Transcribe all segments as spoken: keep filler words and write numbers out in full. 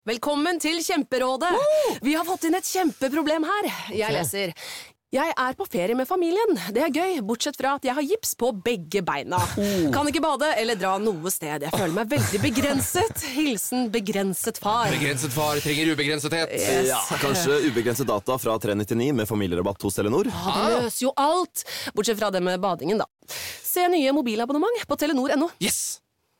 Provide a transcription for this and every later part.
Velkommen til Kjemperådet. Oh! Vi har fått inn et kjempeproblem her. Jeg leser. Jeg er på ferie med familien. Det er gøy, bortsett fra at jeg har gips på begge beina. Oh. Kan ikke bade eller dra noe sted. Jeg føler meg veldig begrenset. Hilsen begrenset far. Begrenset far trenger ubegrensethet. Yes. Ja, kanskje ubegrenset data fra tre nittionio med familierabatt hos Telenor. Ja, det løser jo alt. Bortsett fra det med badingen, da. Se nye mobilabonnement på telenor punktum no. Yes!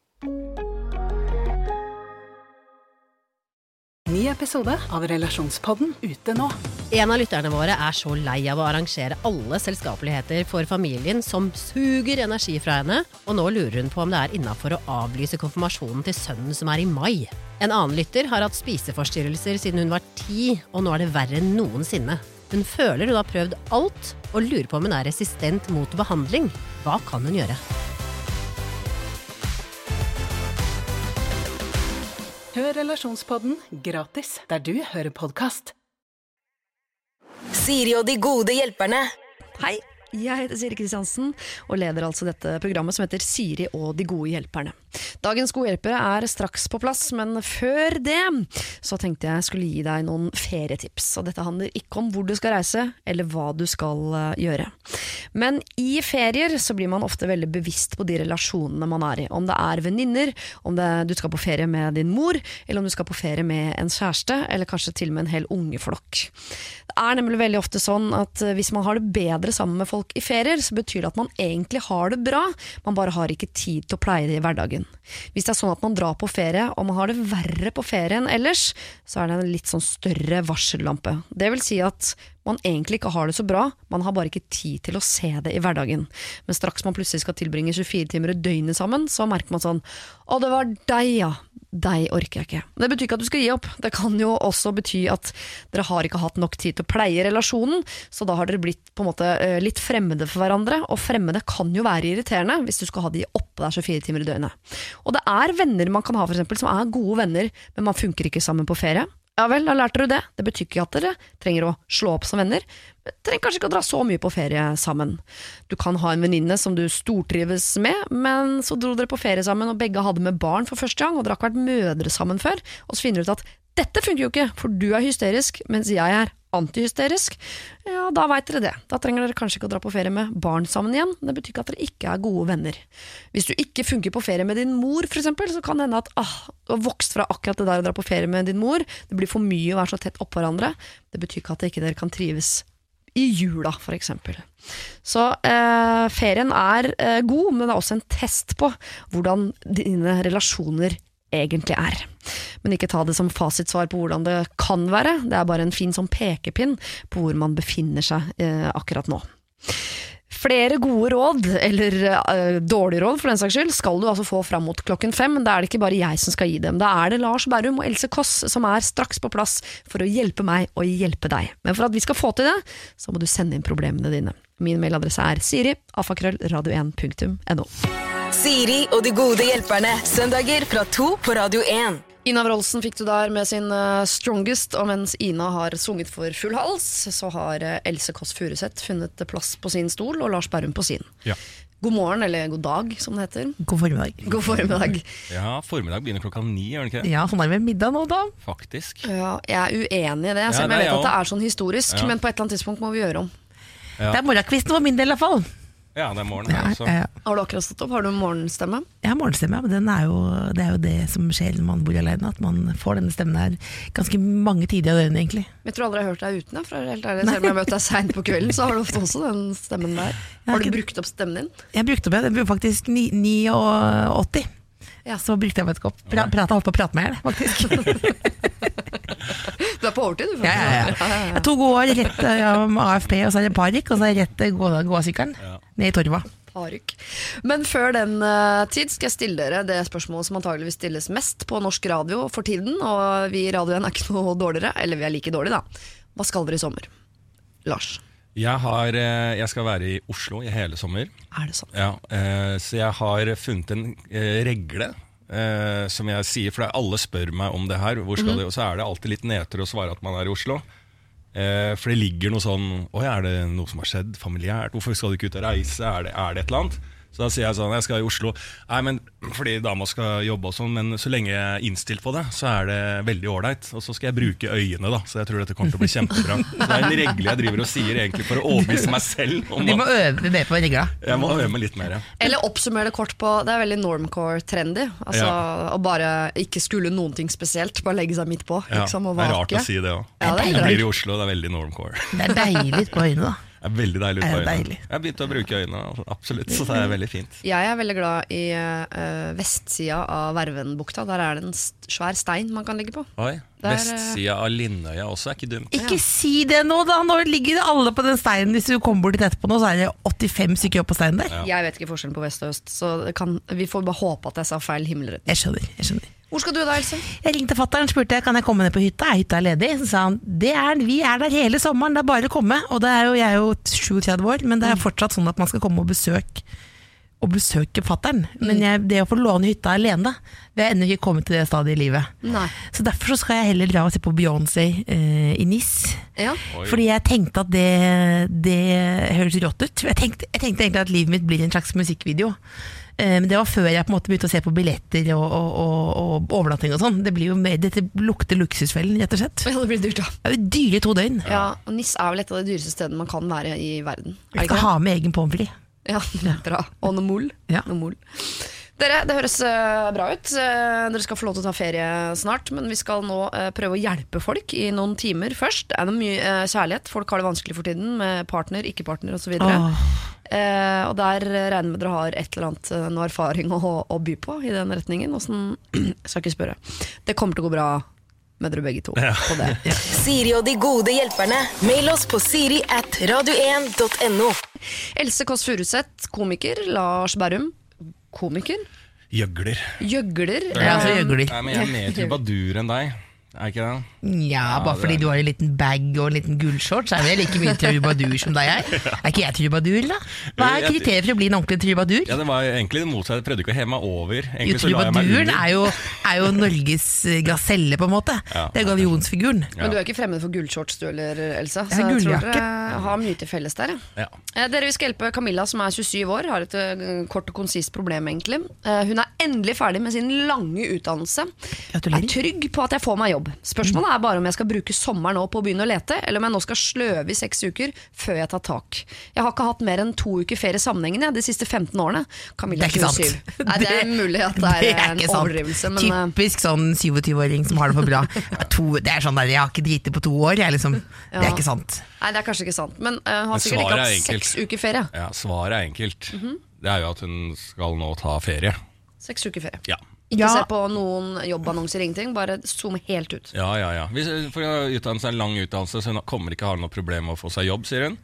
Ny episode av Relasjonspodden ute nå. En av lytterne våre er så lei av å arrangere alle selskapeligheter for familien som suger energi fra henne, og nå lurer hun på om det er innenfor å avlyse konfirmasjonen til sønnen som er i mai. En annen lytter har hatt spiseforstyrrelser siden hun var ti, og nå er det verre enn noensinne. Hun føler hun har prøvd alt, og lurer på om hun er resistent mot behandling. Hva kan hun gjøre? Hør Relasjonspodden gratis der du hører podcast. Siri og de gode hjelperne. Hei, jeg heter Siri Kristiansen og leder altså dette programmet som heter Siri og de gode hjelperne. Dagens gode hjelpere er straks på plass, men før det så tenkte jeg skulle gi deg noen ferietips. Og dette handler ikke om hvor du skal reise eller hva du skal gjøre. Men i ferier så blir man ofte veldig bevisst på de relasjonene man er i. Om det er venninner, om det, du skal på ferie med din mor, eller om du skal på ferie med en kjæreste, eller kanskje til og med en hel ungeflokk. Det er nemlig veldig ofte sånn at hvis man har det bedre sammen med folk i ferier, så betyr det at man egentlig har det bra, man bare har ikke tid til å pleie det i hverdagen. Hvis det er sånn at man drar på ferie, og man har det verre på ferien ellers, så er det en litt sånn større varsellampe. Det vil si at man egentlig ikke har det så bra, man har bare ikke tid til å se det i hverdagen. Men straks man plutselig skal tilbringe tjuefire timer i døgnet sammen, så merker man sånn, å det var deg ja, deg orker jeg ikke. Det betyr ikke at du skal gi opp, det kan jo også bety at dere har ikke hatt nok tid til å pleie relasjonen, så da har dere blitt på en måte litt fremmede for hverandre, og fremmede kan jo være irriterende hvis du skal ha de oppe der tjuefire timer i døgnet. Og det er venner man kan ha for eksempel, som er gode venner, men man funker ikke sammen på ferie. Ja vel, da lærte du det. Det betyr ikke at dere trenger å slå opp som venner. Dere trenger kanskje ikke å dra så mye på ferie sammen. Du kan ha en venninne som du stortrives med, men så dro dere på ferie sammen, og begge hadde med barn for første gang, og dere har ikke vært mødre sammen før, og så finner du ut at dette funker jo ikke, for du er hysterisk, mens jeg er antihysterisk. Ja, da vet dere det. Da trenger dere kanskje ikke å dra på ferie med barn sammen igjen. Det betyr ikke at dere ikke er gode venner. Hvis du ikke funker på ferie med din mor, for eksempel, så kan det hende at ah, du har vokst fra akkurat det der å dra på ferie med din mor. Det blir for mye å være så tett opp hverandre. Det betyr ikke at ikke dere kan trives i jula, for eksempel. Så eh, ferien er eh, god, men det er også en test på hvordan dine relasjoner egentlig er. Men ikke ta det som fasitsvar på hvordan det kan være. Det er bare en fin sånn pekepinn på hvor man befinner seg eh, akkurat nå. Flere gode råd, eller uh, dårlige råd for den saks skyld, skal du altså få fram mot klokken fem. Da er det ikke bare jeg som skal gi dem. Da er det Lars Berrum og Else Kåss som er straks på plass for å hjelpe meg og hjelpe deg. Men for at vi skal få til det, så må du sende inn problemene dine. Min mailadresse er siri alfakrøll radio en punktum no. Siri og de gode hjelperne, søndager fra to på Radio en. Ina Wroldsen fikk du der med sin uh, Strongest, og mens Ina har sunget for full hals, så har uh, Else Kåss Furuseth funnet plass på sin stol, og Lars Berrum på sin. Ja. God morgen, eller god dag, som det heter. God formiddag. God formiddag. Ja, formiddag begynner klokka ni, gjør den ikke det? Ja, sånn er det med middag nå da. Faktisk. Ja, jeg er uenig i det, selv om Ja, jeg vet nei, at det er sånn historisk, Ja. men på et eller annet tidspunkt må vi gjøre om. Ja. Det er morgenkvisten for min del i hvert fall. Ja, det er morgen Ja, her også. ja, ja. Har du akkurat stått opp? Har du morgenstemme? Jeg har morgenstemme, men den er jo, det er jo det som skjer når man bor alene, at man får denne stemmen her ganske mange tider av døgnet egentlig. Jeg tror aldri jeg har hørt deg uten, for helt ærlig. Selv om jeg har møtt deg sent på kvelden, så har du ofte også den stemmen der. Har du ikke- brukt opp stemmen din? Jeg brukte opp, jeg brukte faktisk ni- åttini. Ja. Så brukte jeg meg et kopp. Pra, prata holdt på å prate med her, faktisk. Du er på overtid, du. Ja, ja, ja. Jeg tok år rett ja, med A F P, og så er det parik, og så er det rett gå- gåsykkelen Ja. ned i torva. Parykk. Men før den uh, tid skal jeg stille dere det spørsmålet som antageligvis stilles mest på norsk radio for tiden, og vi i radioen er ikke noe dårligere, eller vi er like dårlige da. Hva skal dere i sommer? Lars? Jeg, har, eh, jeg skal være i Oslo i hele sommer. Er det sånn? Ja, eh, så jeg har funnet en eh, regle eh, som jeg sier, for alle spør meg om det her, hvor skal det, og så er det alltid litt nedtur å svare at man er i Oslo. Eh, for det ligger noe sånn, oi, er det noe som har skjedd familiært? Hvorfor skal du ikke ut og reise? Er det, er det et eller annet? Så da sier jeg sånn, jeg skal i Oslo. Nei, men fordi dama skal jobbe og sånn, men så lenge jeg er innstilt på det, så er det veldig ordentlig. Og så skal jeg bruke øyene da, så jeg tror dette kommer til å bli kjempebra. Så det er en regle jeg driver og sier egentlig for å overbevise meg selv. Om Vi må øve mer på regla. Jeg må øve meg litt mer, ja. Eller oppsummere det kort på, det er veldig normcore-trendy. Altså Ja. å bare ikke skulle noen ting spesielt, bare legge seg midt på. Ja, Liksom, og det er rart vake. å si det også. Ja, det er Jeg rart. blir i Oslo, det er veldig normcore. Det er deilig på øynene da. Det er veldig deilig ut Det på er øynene. deilig. Jeg har begynt å bruke øynene, absolutt, så det er veldig fint. Jeg er veldig glad i uh, vestsida av Vervenbukta. Der er det en st- svær stein man kan ligge på. Oi, Der, vestsida av Lindøya også er ikke dumt. Ikke si det nå da, nå ligger alle på den steinen. Hvis du kommer bort dit etterpå nå, så er det åttifem stykker opp på steinen der. Ja. Jeg vet ikke forskjellen på vest og øst, så det kan, vi får bare håpe at jeg sa feil himmelretning. Jeg skjønner, jeg skjønner. Hvor skal du da, Else? Jeg ringte fatteren, spurte jeg, kan jeg komme ned på hytta, er hytta ledig? Så sa han, det er, vi er der hele sommeren, det er bare å komme. Og det er jo, jeg er jo sjuogtredve år, men det er fortsatt sånn at man skal komme og besøke, og besøke fatteren. Men jeg, det å få låne hytta alene, vi har ennå ikke kommet til det stadiet i livet. Nei. Så derfor så skal jeg heller dra og se på Beyoncé eh, i Nice. Ja. Oi. Fordi jeg tenkte at det, det høres rått ut. Jeg tenkte, jeg tenkte egentlig at livet mitt blir en slags musikkvideo. Eh, Men det var før jeg på en måte begynte å se på billetter og, og, og, og overnatting og sånn. Det blir jo mer, dette lukter luksusfellen, rett og slett. Ja, det blir dyrt da. Det er jo dyre to døgn. Ja, og Nis er vel et av de dyreste stedene man kan være i verden. Er det Jeg ikke skal det? ha med egen pommes frites. Ja, bra. Og noe mol. Ja. Noe mol. Dere, det høres eh, bra ut. Eh, dere skal få lov til å ta ferie snart, men vi skal nå eh, prøve å hjelpe folk i noen timer først. Det er det mye eh, kjærlighet. Folk har det vanskelig for tiden med partner, ikke partner og så videre. Åh. Eh, og der regner jeg med dere har et eller annet eh, noe erfaring å, å by på i den retningen. Og sånn, jeg skal ikke spørre. Det kommer til å gå bra med dere begge to på det. Siri og de gode hjelperne. Mail oss på siri at radio en punktum no. Else Kåss Furuseth, komiker. Lars Berrum, komiker. Gjøgler. Gjøgler. Jeg er altså gjøgler. Nei, men jeg er mer trubadur enn deg. Er ikke det? Ja, bare det fordi er- du har en liten bag og en liten gullshorts, så er vel like mye trubadur som deg er. Er ikke jeg trubadur, da? Hva er Jeg- kriteriet for å bli en ordentlig trubadur? Ja, det var egentlig det motsatte. Jeg prøvde ikke å heve meg over. Egentlig Jo, så la jeg meg trubaduren under. er jo, er jo Norges eh, gaselle, på en måte. Ja. Det er gallionsfiguren. Ja. Men du er ikke fremmed for gullshorts du eller, Elsa? Jeg har Så jeg tror gulljakke. dere har mye til felles der. Ja. Ja. Eh, Dere vi skal hjelpe Camilla som er tjuesyv år. Har et eh, kort og konsist problem egentlig. Eh, Hun er endelig ferdig med sin lange utdannelse. Gratulerer. Er trygg på at jeg får meg jobb. Spørsmålet er bare om jeg skal bruke sommeren nå på å begynne å lete, eller om jeg nå skal sløve i seks uker før jeg tar tak. Jeg har ikke hatt mer enn to uker ferie sammenhengende de siste femten årene. Camilla Det er ikke sant. tjuesyv. Nei, det er mulig at det er, en ikke sant. overdrivelse, men eh, Typisk sånn syvogtyve-åring som har det for bra. To, det er sånn der, jeg har ikke driti på to år, jeg liksom. Det er Ja. ikke sant. nei, det er kanskje ikke sant. Men eh, hun har Men sikkert ikke svaret er hatt enkelt. seks uker ferie. Ja, svaret er enkelt. Det er jo at hun skal nå ta ferie. Seks uker ferie. Ja. Ikke Ja. se på noen jobbannonser, ingenting. Bare zoome helt ut. Ja, ja, ja. Hvis, for å utdanne seg en lang utdannelse, så hun kommer ikke ha noe problem med å få seg jobb, sier hun.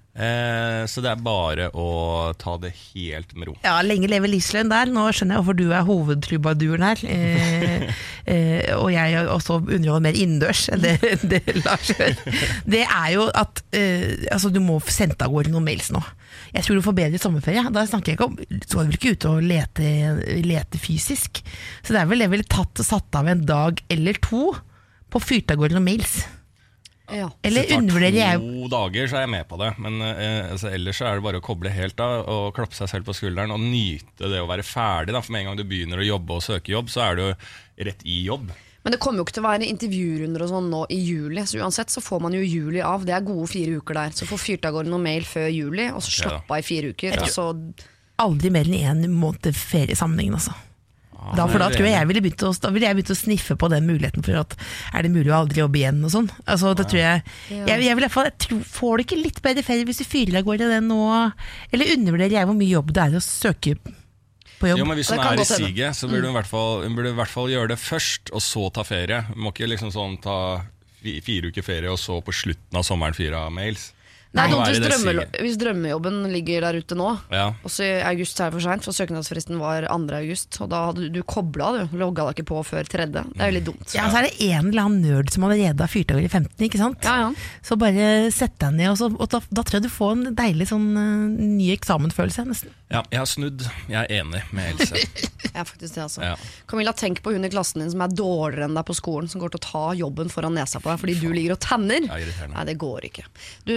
eh, så det er bare å ta det helt med ro. Ja, lenge leve livslønn der. Nå skjønner jeg hvorfor du er hovedtrubaduren her. Eh, eh, og jeg også underholder mer innendørs enn det, det Lars gjør. Det er jo at eh, altså, du må få sendt av gårde noen mails nå. Jeg tror du får bedre sommerferie. Da snakker jeg ikke om, så er du ikke ute og lete, lete fysisk. Så det er vel det vel tatt og satt av en dag eller to på fyrt av gårde noen mails. Ja. Eller Hvis det undervurderer tar jeg to dager, så er jeg med på det. Men eh, altså, ellers så er det bare å koble helt av og klappe seg selv på skulderen og nyte det å være ferdig. Da. For med en gang du begynner å jobbe og søke jobb, så er du rett i jobb. Men det kommer jo ikke til å være intervjurunder og sånn nå i juli, så uansett så får man jo juli av. Det er gode fire uker der. Så få fyrt av gårde noen mail før juli, og så Ok, da. slappe av i fire uker. Og så aldri mer enn én måned ferie i sammenhengen, altså. Da, for da tror jeg jeg ville begynt å, da ville jeg begynt å sniffe på den muligheten for at er det mulig å aldri jobbe igjen og sånn. Altså, da tror jeg, jeg, jeg, vil i hvert fall, jeg tror, får du ikke litt bedre ferie hvis du fyrer av gårde den nå? Eller undervurderer jeg hvor mye jobb det er å søke på jobb? Jo, men Hvis Det hun kan er i godt hende. siget, så burde hun, i hvert fall, hun burde i hvert fall gjøre det først, og så ta ferie. Hun må ikke liksom sånn ta fi- fire uker ferie, og så på slutten av sommeren fyre av mails. Det er Hun må dumt være hvis, i det drømme, siget. hvis drømmejobben ligger der ute nå. Ja. Også i august er det for sent, for søknadsfristen var andre august. Og da hadde du, du kobla, du. Logga deg ikke på før tredje. Det er jo litt dumt. Ja, så er det en eller annen nerd som allerede har fyrt av gårde i femten, ikke sant? Ja, ja. Så bare sett deg ned, og, så, og da, da tror jeg du får en deilig sånn eh, ny eksamensfølelse, nesten. Ja, jeg har snudd. Jeg er enig med Else. Ja, faktisk det, altså. Ja. Camilla, tenk på hun i klassen din som er dårligere enn deg på skolen, som går til å ta jobben foran nesa på deg fordi du ligger og tanner. Ja, irriterende. Nei, det går ikke. Du skal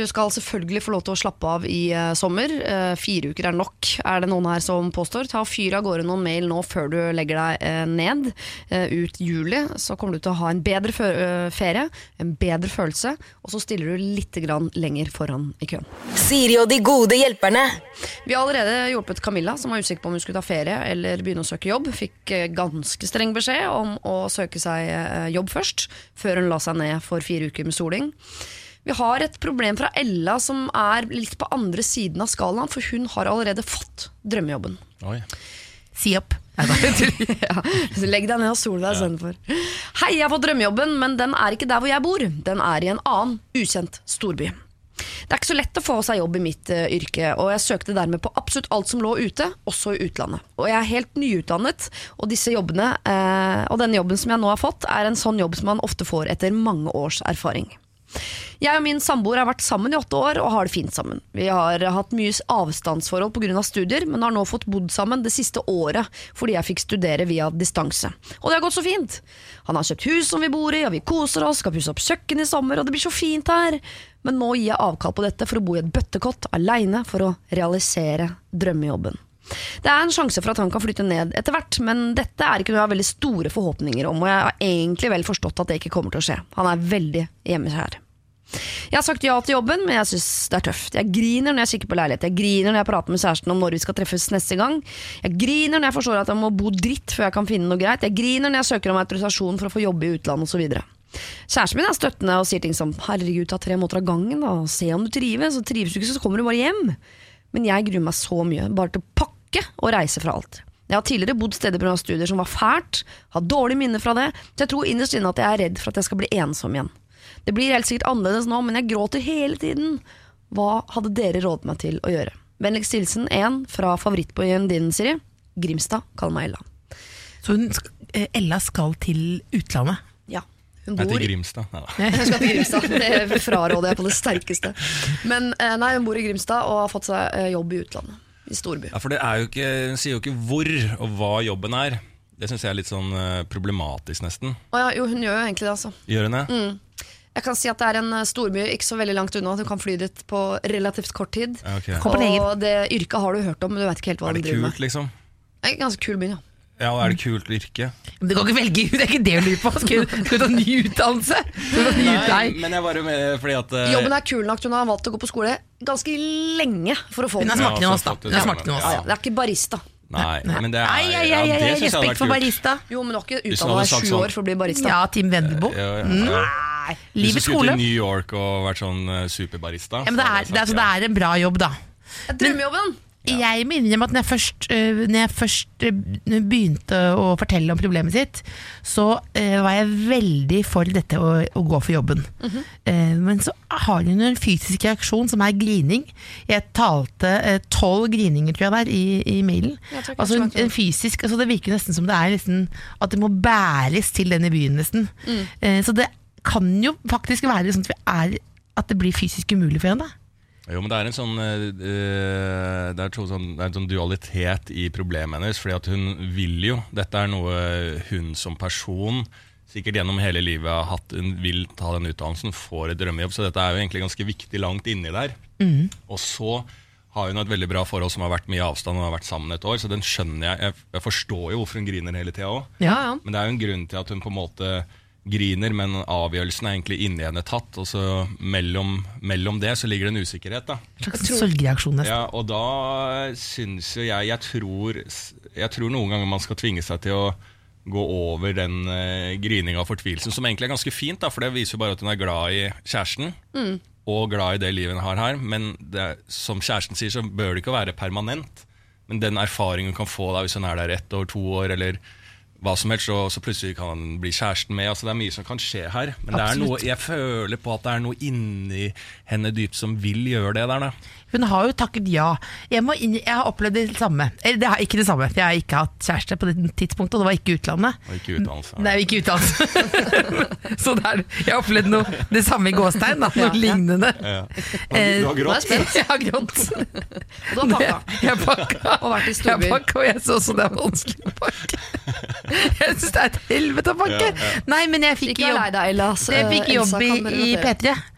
selvfølgelig få lov til å slappe av i uh, sommer. Uh, fire uker er nok, er det noen her som påstår. Ta og fyr av gårde noen mail nå før du legger deg uh, ned. Uh, ut juli, så kommer du til å ha en bedre fø- uh, ferie, en bedre følelse, og så stiller du litt grann lenger foran i køen. Siri og de gode hjelperne. Vi har allerede hjulpet Camilla, som var usikker på om hun skulle ta ferie eller begynne å søke jobb. Fikk uh, ganske streng beskjed om å søke seg uh, jobb først, før hun la seg ned for fire uker med soling. Vi har et problem fra Ella som er litt på andre siden av skalaen, for hun har allerede fått drømmejobben. Oi. Si opp. Ja, så legg deg ned og sol deg ja. for. Hei, jeg har fått drømmejobben, men den er ikke der hvor jeg bor. Den er i en annen, ukjent storby. Det er ikke så lett å få seg jobb i mitt uh, yrke, og jeg søkte dermed på absolutt alt som lå ute, også i utlandet. Og jeg er helt nyutdannet, og disse jobbene, uh, og denne jobben som jeg nå har fått, er en sånn jobb som man ofte får etter mange års erfaring. Jeg og min samboer har vært sammen i åtte år og har det fint sammen. Vi har hatt mye avstandsforhold på grunn av studier, men har nå fått bodd sammen det siste året fordi jeg fikk studere via distanse. Og det har gått så fint. Han har kjøpt hus som vi bor i, og vi koser oss, skal pusse opp kjøkken i sommer, og det blir så fint her. Men nå gir jeg avkall på dette for å bo i et bøttekott alene for å realisere drømmejobben. Det er en sjanse for at han kan flytte ned etter hvert, men dette er ikke noe jeg har veldig store forhåpninger om, og jeg har egentlig vel forstått at det ikke kommer til å skje. Han er veldig hjemme her. Jeg har sagt ja til jobben, men jeg synes det er tøft. Jeg griner når jeg kikker på leilighet, jeg griner når jeg prater med kjæresten om når vi skal treffes neste gang. Jeg griner når jeg forstår at jeg må bo dritt før jeg kan finne noe greit. Jeg griner når jeg søker om autorisasjon for å få jobbe i utlandet og så videre. Kjæresten min er støttende og sier ting som herregud, ta tre måneder av gangen da, se om du trives, og trives du ikke så kommer du bare hjem. Men jeg gruer meg så mye, bare til å pakke og reise fra alt. Jeg har tidligere bodd steder på noen studier som var fælt, har dårlige minner fra det, så jeg tror innerst inne at jeg er redd for at jeg skal bli ensom igjen. Det blir helt sikkert annerledes nå, men jeg gråter hele tiden. Hva hadde dere råd meg til å gjøre? Vennligst hilsen en fra favorittbyen din, Siri. Grimstad, kall meg Ella. Så hun, Ella skal til utlandet? Ja. Hun bor... bor til Grimstad. Nei, hun skal til Grimstad, det fraråder jeg på det sterkeste. Men nei, hun bor i Grimstad og har fått seg jobb i utlandet, i storby. Ja, for det er jo ikke, hun sier jo ikke hvor og hva jobben er. Det synes jeg er litt sånn problematisk nesten. Å ja, jo, hun gjør jo egentlig det altså. Gjør hun det? Mm. Jeg kan si at det er en storby ikke så veldig langt unna. Du kan fly dit på relativt kort tid. Okay. Og det yrket har du hørt om, men du vet ikke helt hva det du driver med. Er det kult liksom? Det er ganske kul by, ja. Ja, og er det kult yrke? Men du kan ikke velge, det er ikke det å lure på. Skal du, skal du ta ny utdannelse? Skal du ta ny Nei, utdannelse? men jeg bare med fordi at uh... Jobben er kul nok, hun har valgt å gå på skole ganske lenge for å få den. Hun er smartere enn oss da. Hun er smartere enn oss. Ja, ja. Det er ikke barista. Nei, men det er Ai, ai, ai, ja, det ai, synes jeg hadde respekt vært for kult. barista. Jo, men du har ikke Hvis utdannet han hadde deg sagt sju sånn- år for å bli barista. Ja, Team Vendelbo. Ja, ja, ja. Nei, Hvis du livets skulle skole. til New York og vært sånn uh, superbarista. Ja, men det er, det, er, altså, det er en bra jobb da. Drømmejobben! Ja. Jeg minner om at når jeg først, uh, når jeg først uh, begynte å fortelle om problemet sitt, så uh, var jeg veldig for dette å, å gå for jobben. Mm-hmm. uh, Men så har hun en fysisk reaksjon som er grining. Jeg talte tolv uh, grininger tror jeg der i, i mailen. Altså en, en fysisk, altså det virker nesten som det er nesten, at det må bæres til denne byen nesten. Mm. uh, Så det kan jo faktisk være sånn at, vi er, at det blir fysisk umulig for henne. Jo, men det er en sånn uh, det, er to sånn, det er en sånn dualitet i problemet hennes, fordi at hun vil jo, dette er noe hun som person sikkert gjennom hele livet har hatt, hun vil ta den utdannelsen, får et drømmejobb, så dette er jo egentlig ganske viktig langt inni der. Mm. Og så har hun et veldig bra forhold som har vært mye avstand og har vært sammen et år, så den skjønner jeg, jeg, jeg forstår jo hvorfor hun griner hele tiden også. Ja, ja. Men det er jo en grunn til at hun på en måte griner, men avgjørelsen er egentlig inni henne tatt, og så mellom, mellom det så ligger det en usikkerhet da. En slags sorgreaksjon nesten. Ja, og da synes jo jeg, jeg tror, jeg tror noen ganger man skal tvinge seg til å gå over den uh, grining av fortvilelsen, som egentlig er ganske fint da, for det viser jo bare at hun er glad i kjæresten, mm. og glad i det livet hun har her, men det, som kjæresten sier, så bør det ikke være permanent, men den erfaringen hun kan få da, hvis hun er der ett år, to år, eller hva som helst, så, så plutselig kan han bli kjæresten med. Altså, det er mye som kan skje her. Men det er noe, jeg føler på at det er noe inni henne dypt som vil gjøre det der da. Hun har jo takket ja. Jeg, må inn, jeg har opplevd det samme. Eller det er ikke det samme. Jeg har ikke hatt kjæreste på det tidspunktet, og det var ikke utlandet. Og ikke utdannelse. Det er jo ikke utdannelse. Så det er, jeg har opplevd noe, det samme i gåstein, da, noe ja. lignende. Ja. Du har grått? Jeg har grått. Og du har pakka. Jeg har pakka. Og vært i storby. Jeg har pakka, og jeg så også det er vanskelig å pakke. Jeg synes det er et helvete å pakke. Ja, ja. Nei, men jeg fikk Ikke jobb, deg, Ella, jeg fikk jobb i, i P tre.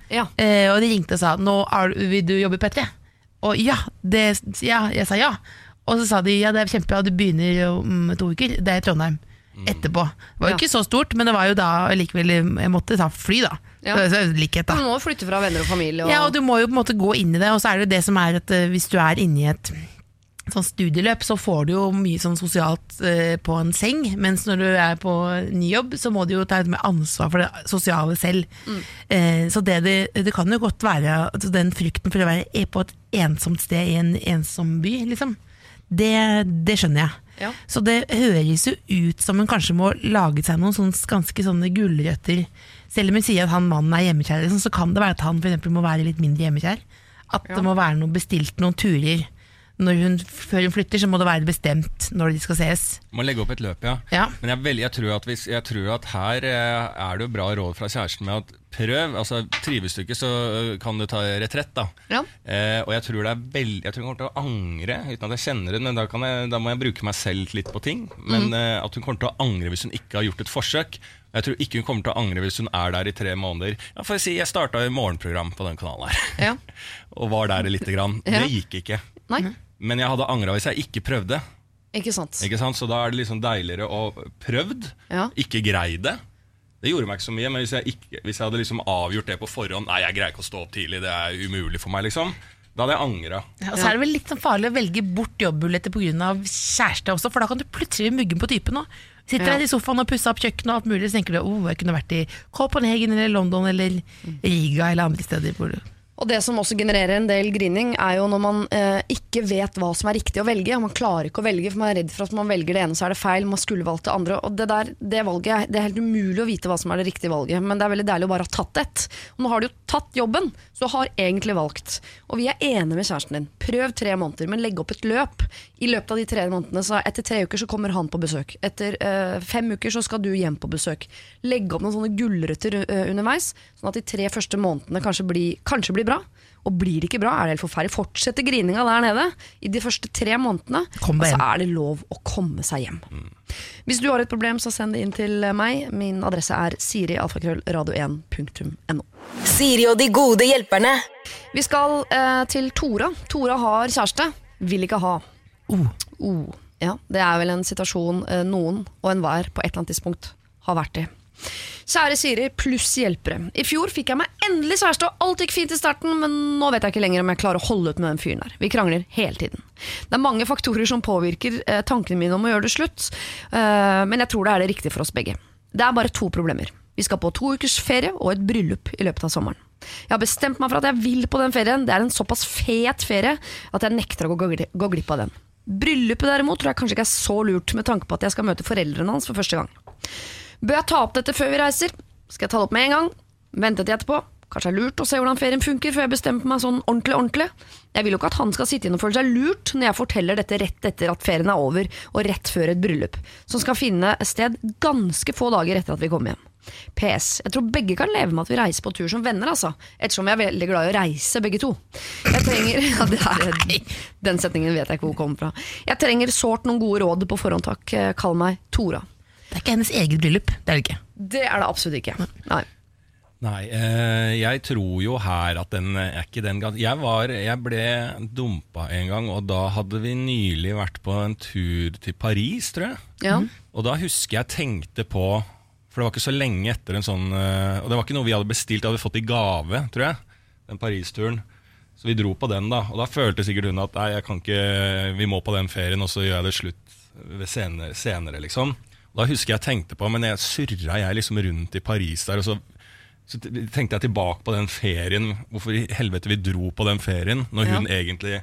Ja. eh, og de ringte og sa nå er, vil du jobbe i P tre? Og ja, det, ja, jeg sa ja. Og så sa de ja, det er kjempebra, du begynner om to uker, det er i Trondheim etterpå. Det var jo Ja. ikke så stort, men det var jo da likevel, jeg måtte ta fly da. Ja. Så, så, likhet da. Du må flytte fra venner og familie. Og... Ja, og du må jo på en måte gå inn i det, og så er det det som er at uh, hvis du er inne i et sånn studieløp, så får du jo mye sånn sosialt uh, på en seng, mens når du er på ny jobb, så må du jo ta med ansvar for det sosiale selv. Mm. Uh, så det, det, det kan jo godt være altså den frykten for å være på et ensomt sted i en ensom by, liksom. Det, det skjønner jeg. Ja. Så det høres jo ut som man kanskje må lage seg noen sånne, ganske sånne gullrøtter. Selv om hun sier at han mannen er hjemmekjær, så kan det være at han for eksempel må være litt mindre hjemmekjær. At ja. Det må være noe bestilt, noen turer. Når hun, før hun flytter, så må det være bestemt når de skal ses. Man legger opp et løp, ja. ja. Men jeg, vel, jeg, tror at hvis, jeg tror at her eh, er det jo bra råd fra kjæresten med at prøv, altså trives du ikke, så kan du ta retrett da. Ja. Eh, og jeg tror det er veldig, jeg tror hun kommer til å angre, uten at jeg kjenner det, men da, kan jeg, da må jeg bruke meg selv litt på ting. Men mm. eh, at hun kommer til å angre hvis hun ikke har gjort et forsøk. Jeg tror ikke hun kommer til å angre hvis hun er der i tre måneder. Ja, for jeg si, jeg startet et morgenprogram på den kanalen her. Ja. Og var der litt grann. Ja. Det gikk ikke. Nei. Men jeg hadde angret hvis jeg ikke prøvde. Ikke sant. Ikke sant? Så da er det liksom deiligere å prøvd, ja. Ikke greie det. Det gjorde meg ikke så mye, men hvis jeg, ikke, hvis jeg hadde liksom avgjort det på forhånd, nei, jeg greier ikke å stå opp tidlig, det er umulig for meg liksom. Da hadde jeg angret. Ja, og så er det vel litt sånn farlig å velge bort jobbmuligheter på grunn av kjæreste også, for da kan du plutselig mugge på typen nå. Sitter der ja. I sofaen og pusser opp kjøkken og alt mulig, så tenker du, oh, jeg kunne vært i Copenhagen eller London eller Riga eller andre steder hvor du... Og det som også genererer en del grining er jo når man eh, ikke vet hva som er riktig å velge. Man klarer ikke å velge, for man er redd for at man velger det ene, så er det feil. Man skulle valgt det andre. Og det der, det valget, det er helt umulig å vite hva som er det riktige valget. Men det er veldig deilig å bare ha tatt et. Og nå har du jo tatt jobben, så har egentlig valgt. Og vi er enige med kjæresten din. Prøv tre måneder, men legg opp et løp. I løpet av de tre månedene, så etter tre uker så kommer han på besøk. Etter eh, fem uker så skal du hjem på besøk. Legg opp noen sånne gullrøtter uh, underveis, sånn at de tre første månedene kanskje blir, kanskje blir bra. Og blir det ikke bra, er det helt forferdelig. Fortsette grininga der nede i de første tre månedene, og så er det lov å komme seg hjem. Mm. Hvis du har et problem, så send det inn til meg. Min adresse er siri alfakrøll radio én punktum no. Siri og de gode hjelperne. Vi skal eh, til Tora. Tora har kjæreste, vil ikke ha. Uh. Uh. Ja, det er vel en situasjon eh, noen og enhver på et eller annet tidspunkt har vært i. Kjære Siri pluss hjelpere. I fjor fikk jeg meg endelig kjæreste, og alt gikk fint i starten, men nå vet jeg ikke lenger om jeg klarer å holde ut med den fyren der. Vi krangler hele tiden. Det er mange faktorer som påvirker eh, tankene mine om å gjøre det slutt, eh, men jeg tror det er det riktige for oss begge. Det er bare to problemer. Vi skal på to ukers ferie og et bryllup i løpet av sommeren. Jeg har bestemt meg for at jeg vil på den ferien. Det er en såpass fet ferie at jeg nekter å gå glipp av den. Bryllupet derimot tror jeg kanskje ikke er så lurt, med tanke på at jeg skal møte foreldrene hans for første gang. Bør jeg ta opp dette før vi reiser? Skal jeg ta det opp med en gang? Vente til etterpå? Kanskje det er lurt å se hvordan ferien funker før jeg bestemmer meg sånn ordentlig, ordentlig. Jeg vil jo ikke at han skal sitte inn og føle seg lurt når jeg forteller dette rett etter at ferien er over, og rett før et bryllup, som skal finne sted ganske få dager etter at vi kommer hjem. P S. Jeg tror begge kan leve med at vi reiser på tur som venner, altså. Ettersom jeg er veldig glad i å reise, begge to. Jeg trenger ja, det er, den setningen vet jeg ikke hvor kommer fra. Jeg trenger sårt noen gode råd på forhånd, takk. Kall meg Tora. Det er ikke hennes eget bryllup, det er det ikke. Det er det absolutt ikke. Nei. Nei, eh, jeg tror jo her at den er ikke den gang. Jeg, var, jeg ble dumpa en gang, og da hadde vi nylig vært på en tur til Paris, tror jeg. Ja. Og da husker jeg tenkte på, for det var ikke så lenge etter en sånn, og det var ikke noe vi hadde bestilt, det hadde vi fått i gave, tror jeg, den Paris-turen. Så vi dro på den da, og da følte sikkert hun at nei, jeg kan ikke, vi må på den ferien, og så gjør jeg det slutt ved senere, senere liksom. Da husker jeg tenkte på, men jeg surret jeg liksom rundt i Paris der, og så, så tenkte jeg tilbake på den ferien, hvorfor i helvete vi dro på den ferien, når hun ja. egentlig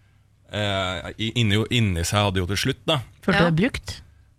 eh, inni, inni seg hadde jo til slutt da. Følte du ja. det brukt?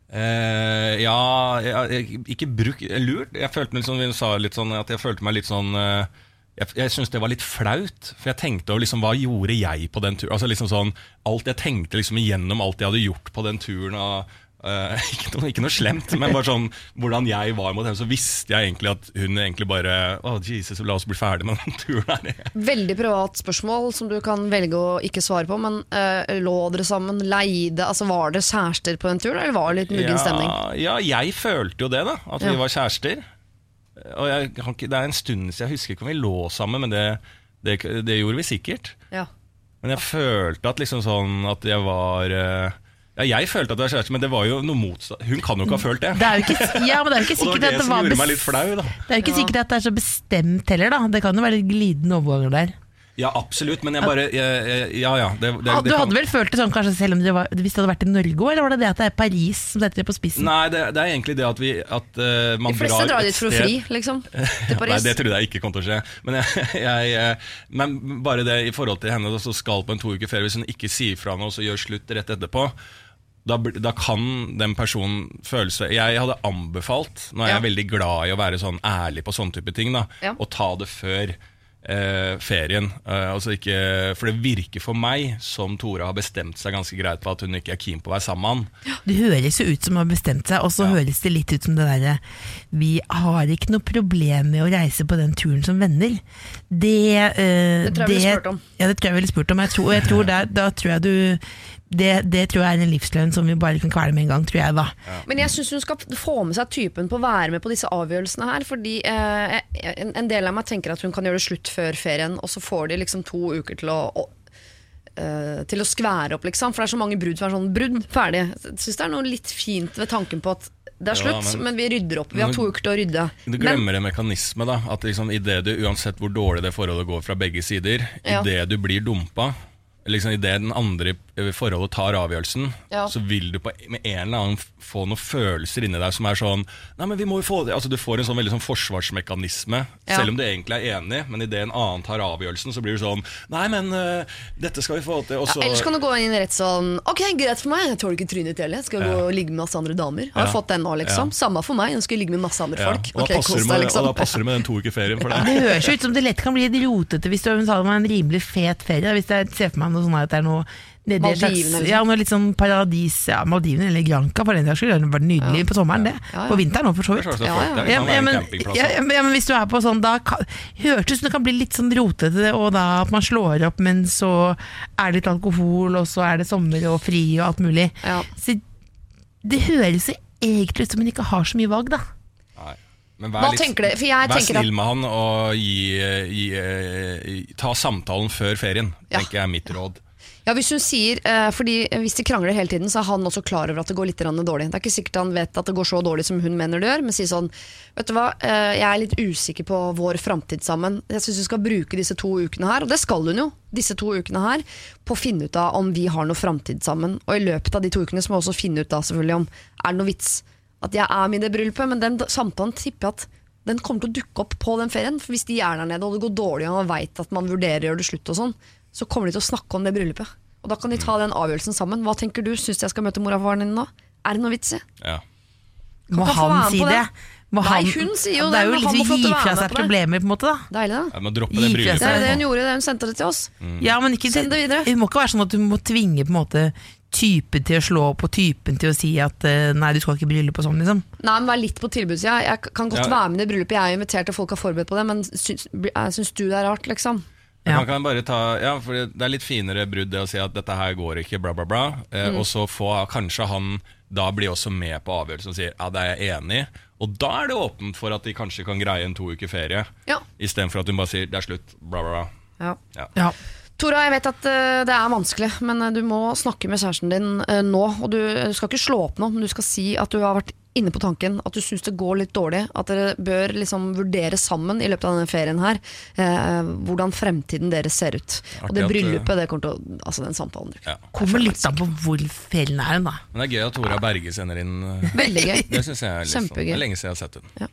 Eh, ja, jeg, ikke brukt, lurt. Jeg følte meg, liksom, vi sa litt sånn, at jeg følte meg litt sånn, eh, jeg, jeg synes det var litt flaut, for jeg tenkte over liksom, hva gjorde jeg på den turen, altså liksom sånn, alt jeg tenkte liksom igjennom alt jeg hadde gjort på den turen, og Uh, ikke, noe, ikke noe slemt, men bare sånn hvordan jeg var mot henne, så visste jeg egentlig at hun egentlig bare Åh, oh, Jesus, la oss bli ferdig med den turen her. Veldig privat spørsmål som du kan velge å ikke svare på, men uh, lå dere sammen, leide, altså var det kjærester på den turen, eller var det litt muggen stemning? Ja, ja, jeg følte jo det da, at vi ja. var kjærester. og jeg kan ikke, det er en stund siden, jeg husker ikke om vi lå sammen, men det, det, det gjorde vi sikkert. Ja. Men jeg følte at liksom sånn at jeg var uh, Ja, jeg følte at det var kjæreste, men det var jo noe motstand. Hun kan jo ikke ha følt det. Det er jo ikke, ja, men det er jo ikke Og sikkert det var det at det som var gjorde bes- meg litt flau, da. Det er jo ikke sikkert at det er så bestemt heller, da. Det kan jo være glidende overganger der. Ja, absolutt, men jeg bare jeg, jeg, Ja, ja det, det, Ah, du det kan, hadde vel følt det sånn kanskje selv om det var, hvis det hadde vært i Norge også, eller var det det at det er Paris som setter det på spissen? Nei, det, det er egentlig det at vi at, uh, man De fleste drar et dit for å sted- fri, liksom. Til Paris. Nei, det trodde jeg ikke kom til å skje. Men, jeg, jeg, eh, men bare det i forhold til henne som skal på en to uker ferie, hvis hun ikke sier fra noe og så gjør slutt rett etterpå, da, bl- da kan den personen føle seg Jeg hadde anbefalt, nå er jeg Ja. veldig glad i å være sånn ærlig på sånne type ting, da, Ja. å ta det før eh, ferien. Eh, altså ikke, for det virker for meg som Tora har bestemt seg ganske greit på at hun ikke er keen på å være sammen med han. Det høres jo ut som hun har bestemt seg, og så høres det litt ut som det derre vi har ikke noe problem med å reise på den turen som venner. Det, eh, Det tror jeg vi ville spurt om. Ja, det tror jeg vi ville spurt om. Jeg tror, og jeg tror der, da tror jeg du det, det tror jeg er en livsløgn som vi bare kan kvele med en gang, tror jeg da. Men jeg synes hun skal få med seg typen på å være med på disse avgjørelsene her, fordi eh, en, en del av meg tenker at hun kan gjøre det slutt før ferien, og så får de liksom to uker til å, å eh, til å skvære opp, liksom. For det er så mange brudd som er sånn, brudd, ferdig. Jeg synes det er noe litt fint ved tanken på at det er Ja, slutt, men- men, vi rydder opp. Vi har to uker til å rydde. Du glemmer en mekanisme, da. At liksom i det du, uansett hvor dårlig det forholdet går fra begge sider, Ja. i det du blir dumpa, liksom i det den andre forholdet tar avgjørelsen, Ja. så vil du på, med en eller annen få noen følelser inni deg som er sånn Nei, men vi må jo få det Altså Du får en sånn veldig sånn forsvarsmekanisme, Ja. selv om du egentlig er enig, men i det en annen tar avgjørelsen, så blir du sånn Nei, men uh, dette skal vi få til. Og så Ja, ellers kan du gå inn rett sånn ok, greit for meg, jeg tåler ikke trynet til jeg skal gå og ligge med masse andre damer. Har Ja. fått den nå, liksom. Ja. Samme for meg, jeg skal ligge med masse andre ja. folk. og, Ok, da passer kos det deg, med, liksom. og da passer det med den to uker ferien for deg. Det høres jo ut som det lett kan bli litt rotete hvis du sa det var en rimelig fet ferie. Hvis jeg ser for meg noe sånn at det er noe nedi et slags- Maldivene, liksom. Ja, noe litt sånn paradis, ja, Maldivene eller Granca for den dags skyld. Det var nydelig på sommeren, det. Ja, ja. På vinteren òg, for så Det er vidt. sånn at Ja, folk ja. der Ja, kan ja, være men, en campingplass. ja, ja, men hvis du er på sånn, da kan- hørtes det ut som det kan bli litt sånn rotete, og da at man slår opp, men så er det litt alkohol, og så er det sommer og fri og alt mulig. Ja. Så det høres jo egentlig ut som hun ikke har så mye valg, da. Nei. Men vær, Hva litt, tenker du? For jeg vær tenker at- snill med han og gi, gi, eh, ta samtalen før ferien, Ja. tenker jeg er mitt råd. Ja, hvis hun sier, eh, fordi hvis de krangler hele tiden, så er han også klar over at det går litt grann dårlig. Det er ikke sikkert han vet at det går så dårlig som hun mener det gjør, men sier sånn, vet du hva, eh, jeg er litt usikker på vår fremtid sammen. Jeg synes vi skal bruke disse to ukene her, og det skal hun jo, disse to ukene her, på å finne ut av om vi har noe fremtid sammen. Og i løpet av de to ukene så må hun også finne ut da selvfølgelig om, er det noe vits at jeg er med i det bryllupet, men den samtalen tipper jeg at den kommer til å dukke opp på den ferien, for hvis de er der nede og det går dårlig og man vet at man vurderer å gjøre det slutt og sånn, så kommer de til å snakke om det bryllupet. Og da kan de ta den avgjørelsen sammen. Hva tenker du? Syns du jeg skal møte mora og faren din nå? Er det noe vits i? Ja. Må ikke få være han med si på det? det. Må Nei, han, hun sier jo det er det, jo men han liksom må få gi lov til å være fra med seg på det. problemer, på en måte, da. Deilig, da. Jeg må droppe Gi det fra bryllupet. Det er jo det seg. hun gjorde, det hun sendte det til oss. Ja, men ikke, Send det videre. det må ikke være sånn at du må tvinge på en måte typen til å slå opp og typen til å si at eh, nei, du skal ikke bryllup og sånn, liksom. Nei, men vær litt på tilbudssida. Jeg kan godt Ja. være med i det bryllupet, jeg er invitert og folk har forberedt på det, men syns, jeg syns du det er rart, liksom? Men Ja. Man kan bare ta, ja, for det er litt finere brudd det å si at dette her går ikke, bla bla bla, eh, Mm. og så få kanskje han da blir også med på avgjørelsen og sier ja, det er jeg enig i, og da er det åpent for at de kanskje kan greie en to uker ferie, Ja. i stedet for at hun bare sier det er slutt, bla bla bla. Ja. Ja. Ja. Tora, jeg vet at eh, det er vanskelig, men eh, du må snakke med kjæresten din eh, nå. Og du, du skal ikke slå opp nå, men du skal si at du har vært inne på tanken, at du syns det går litt dårlig. At dere bør liksom vurdere sammen i løpet av denne ferien her eh, hvordan fremtiden deres ser ut. Og det Artig at, bryllupet, det kommer til å Altså den samtalen. Ja. Kommer litt an på hvor ferien er hen, da. Men det er gøy at Tora Berge sender inn eh, Veldig gøy. det synes jeg er litt sånn, Kjempegøy. det er lenge siden jeg har sett den.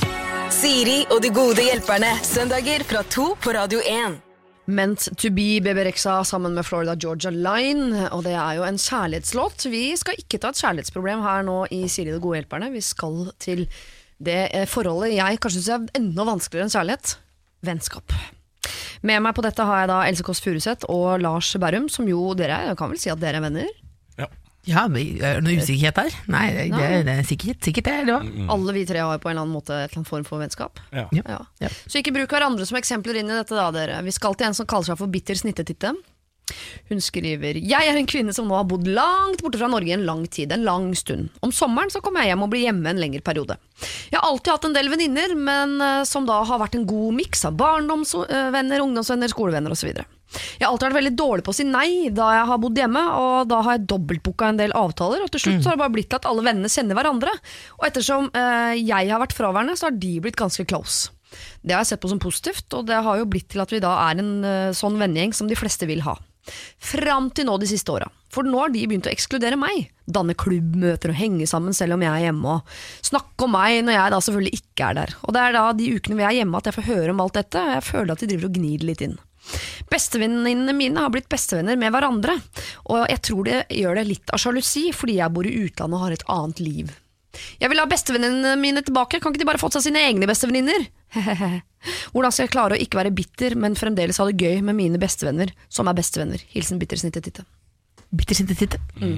Siri og de gode hjelperne. Søndager fra to på Radio én. Meant to be, Bebe Rexha sammen med Florida Georgia Line. Og det er jo en kjærlighetslåt. Vi skal ikke ta et kjærlighetsproblem her nå i Siri og de gode hjelperne. Vi skal til det eh, forholdet jeg kanskje synes er enda vanskeligere enn kjærlighet. Vennskap. Med meg på dette har jeg da Else Kåss Furuseth og Lars Berrum, som jo dere er, jeg kan vel si at dere er venner. Ja, men er det noe usikkerhet der? Nei, det, det, det er sikkert, sikkert det. det var. Alle vi tre har på en eller annen måte et eller annet form for vennskap. Ja. Ja. Ja. Ja. Så ikke bruk hverandre som eksempler inn i dette da, dere. Vi skal til en som kaller seg for bitter snittetitte. Hun skriver: Jeg er en kvinne som nå har bodd langt borte fra Norge en lang tid, en lang stund. Om sommeren så kommer jeg hjem og blir hjemme en lengre periode. Jeg har alltid hatt en del venninner, men uh, som da har vært en god miks av barndomsvenner, ungdomsvenner, skolevenner og så videre. Jeg har alltid vært veldig dårlig på å si nei da jeg har bodd hjemme, og da har jeg dobbeltboka en del avtaler, og til slutt mm. så har det bare blitt til at alle vennene kjenner hverandre. Og ettersom uh, jeg har vært fraværende, så har de blitt ganske close. Det har jeg sett på som positivt, og det har jo blitt til at vi da er en uh, sånn vennegjeng som de fleste vil ha. Fram til nå de siste åra. For nå har de begynt å ekskludere meg. Danne klubbmøter og henge sammen selv om jeg er hjemme, og snakke om meg når jeg da selvfølgelig ikke er der. Og det er da de ukene vi er hjemme at jeg får høre om alt dette, og jeg føler at de driver og gnir litt inn. Bestevenninnene mine har blitt bestevenner med hverandre, og jeg tror det gjør det litt av sjalusi fordi jeg bor i utlandet og har et annet liv. Jeg vil ha bestevenninnene mine tilbake, kan ikke de bare fått seg sine egne bestevenninner? Hvordan skal jeg klare å ikke være bitter, men fremdeles ha det gøy med mine bestevenner som er bestevenner? Hilsen Bittersnittetitte. Bittersnittetitte? Mm.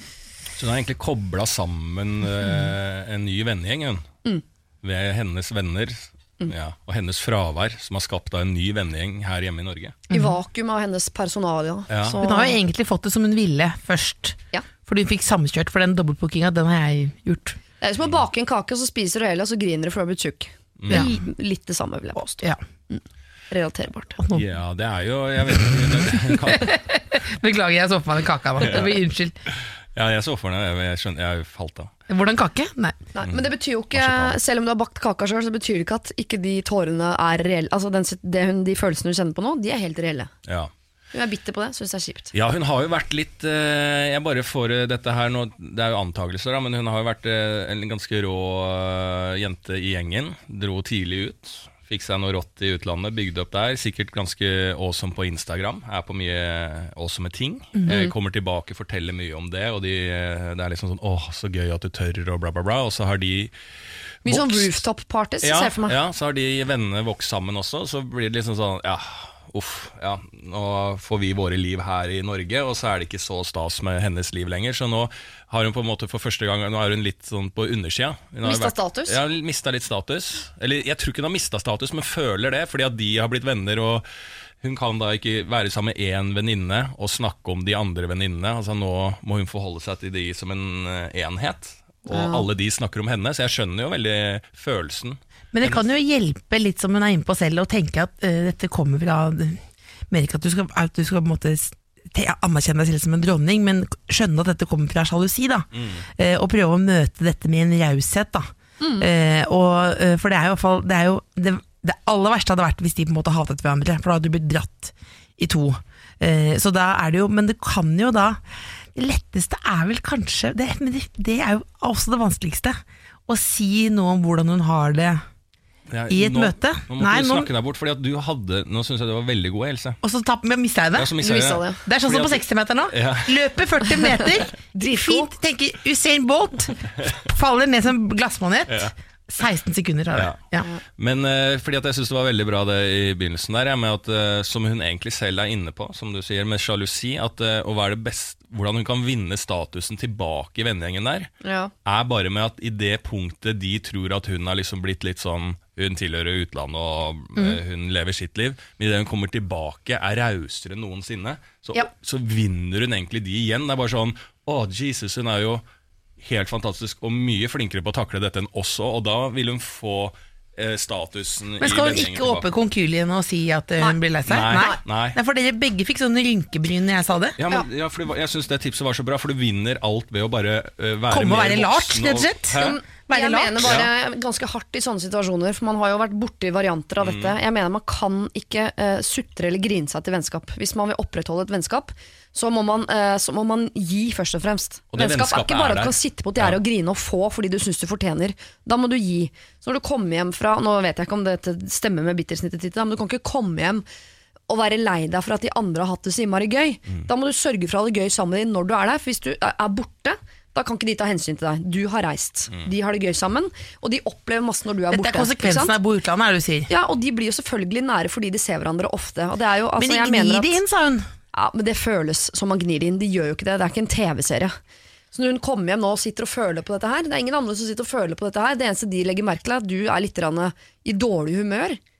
Så hun har egentlig koblet sammen uh, en ny vennegjeng mm. ved hennes venner. Mm. Ja, og hennes fravær som har skapt en ny vennegjeng her hjemme i Norge. I vakuum av hennes personalia. Ja. Så... Hun har jo egentlig fått det som hun ville først. Ja. Fordi hun fikk samkjørt for den dobbeltbookinga, den har jeg gjort. Det er som å bake en kake, og så spiser du hele, og så griner du for å bli tjukk. Mm. Ja. Litt det samme vil jeg påstå. Ja. Mm. Relaterbart. Ja, det er jo, jeg vet ikke. Beklager, jeg så for meg den kaka nå. Det blir unnskyld. Ja, jeg så for meg, jeg, jeg, skjønner, jeg falt av. Hvordan kake? Nei. Nei, men det betyr jo ikke, selv om du har bakt kaka selv, så betyr det ikke at ikke de tårene er reelle. Altså den, det hun, de følelsene hun kjenner på nå, de er helt reelle. Ja. Hun er bitter på det, så det er kjipt. Ja, hun har jo vært litt eh, Jeg bare får dette her nå, det er jo antagelser da, men hun har jo vært eh, en ganske rå uh, jente i gjengen. Dro tidlig ut. Fikk seg noe rått i utlandet, bygde opp der. Sikkert ganske awesome på Instagram. Er på mye awesome ting. Mm-hmm. Kommer tilbake, forteller mye om det. Og de, det er liksom sånn, åh, så gøy at du tør, og bla bla bla. Og så har de mye sånn rooftop parties, ja, ser jeg for meg. Ja, så har de vennene vokst sammen også. Så blir det liksom sånn, ja, uff, ja, nå får vi våre liv her i Norge, og så er det ikke så stas med hennes liv lenger. Så nå har hun på en måte for første gang, nå er hun litt sånn på undersida. Mistet status? Ja, mistet litt status. Eller jeg tror ikke hun har mistet status, men føler det, fordi at de har blitt venner, og hun kan da ikke være sammen med en venninne og snakke om de andre venninnene. Altså nå må hun forholde seg til de som en enhet, og ja. Alle de snakker om henne, så jeg skjønner jo veldig følelsen. Men det kan jo hjelpe litt som hun er inne på selv, å tenke at uh, dette kommer fra mer ikke at du skal, at du skal på en måte anerkjenne deg selv som en dronning, men skjønne at dette kommer fra sjalusi da, mm. uh, og prøve å møte dette med en raushet da. Mm. Uh, og, uh, for det er jo i hvert fall det, er jo, det, det aller verste hadde vært hvis de på en måte hatet hverandre, for da hadde du blitt dratt i to. Uh, så da er det jo, men det kan jo da, det letteste er vel kanskje, det, men det, det er jo også det vanskeligste, å si noe om hvordan hun har det ja, i et nå, møte. Nå må Nei, du snakke nå, deg bort, fordi at du hadde, nå synes jeg det var veldig god, Else. Og så tapp, mistet jeg det. Ja, så mistet jeg det. Det er sånn som på seksti meter nå. Ja. Løper førti meter, fint, tenker Usain Bolt, faller ned som glassmanet. Ja. seksten sekunder har det. Ja. Ja. Men uh, fordi at jeg synes det var veldig bra det i begynnelsen der, ja, med at, uh, som hun egentlig selv er inne på, som du sier, med sjalusi, at uh, å være det beste, hvordan hun kan vinne statusen tilbake i vennegjengen der, ja. Er bare med at i det punktet de tror at hun har liksom blitt litt sånn, hun tilhører utlandet og mm. uh, hun lever sitt liv, men i det hun kommer tilbake er rausere enn noensinne, så, ja. Så vinner hun egentlig de igjen. Det er bare sånn, åh, Jesus, hun er jo helt fantastisk og mye flinkere på å takle dette enn oss, og da vil hun få eh, statusen i Men skal hun ikke åpne konkulien og si at uh, hun blir lei seg? Nei, nei. nei. Nei, for dere begge fikk sånne rynkebryn når jeg sa det. Ja, men, ja. Ja, for det var, jeg synes det tipset var så bra, for du vinner alt ved å bare uh, være Komme mer og være lart, rett og slett. Jeg mener bare ja. Ganske hardt i sånne situasjoner, for man har jo vært borte i varianter av dette. Jeg mener man kan ikke uh, sutre eller grine seg til vennskap. Hvis man vil opprettholde et vennskap, så må man, uh, så må man gi først og fremst. Og vennskap er ikke bare at du kan sitte på et gjerde ja. Og grine og få fordi du synes du fortjener. Da må du gi. Så når du kommer hjem fra, nå vet jeg ikke om dette stemmer med bittersnittet, men du kan ikke komme hjem og være lei deg for at de andre har hatt det så innmari gøy. Mm. Da må du sørge for å ha det gøy sammen med dem når du er der, for hvis du er borte, da kan ikke de ta hensyn til deg. Du har reist. Mm. De har det gøy sammen, og de opplever masse når du er borte. Dette er konsekvensen av å bo i utlandet, er det du sier. Ja, og de blir jo selvfølgelig nære fordi de ser hverandre ofte. Og det er jo, altså, men de gnir det inn, sa hun. Ja, men det føles som man gnir det inn. De gjør jo ikke det. Det er ikke en tv-serie. Så når hun kommer hjem nå og sitter og føler på dette her, det er ingen andre som sitter og føler på dette her. Det eneste de legger merke til er at du er litt i dårlig humør.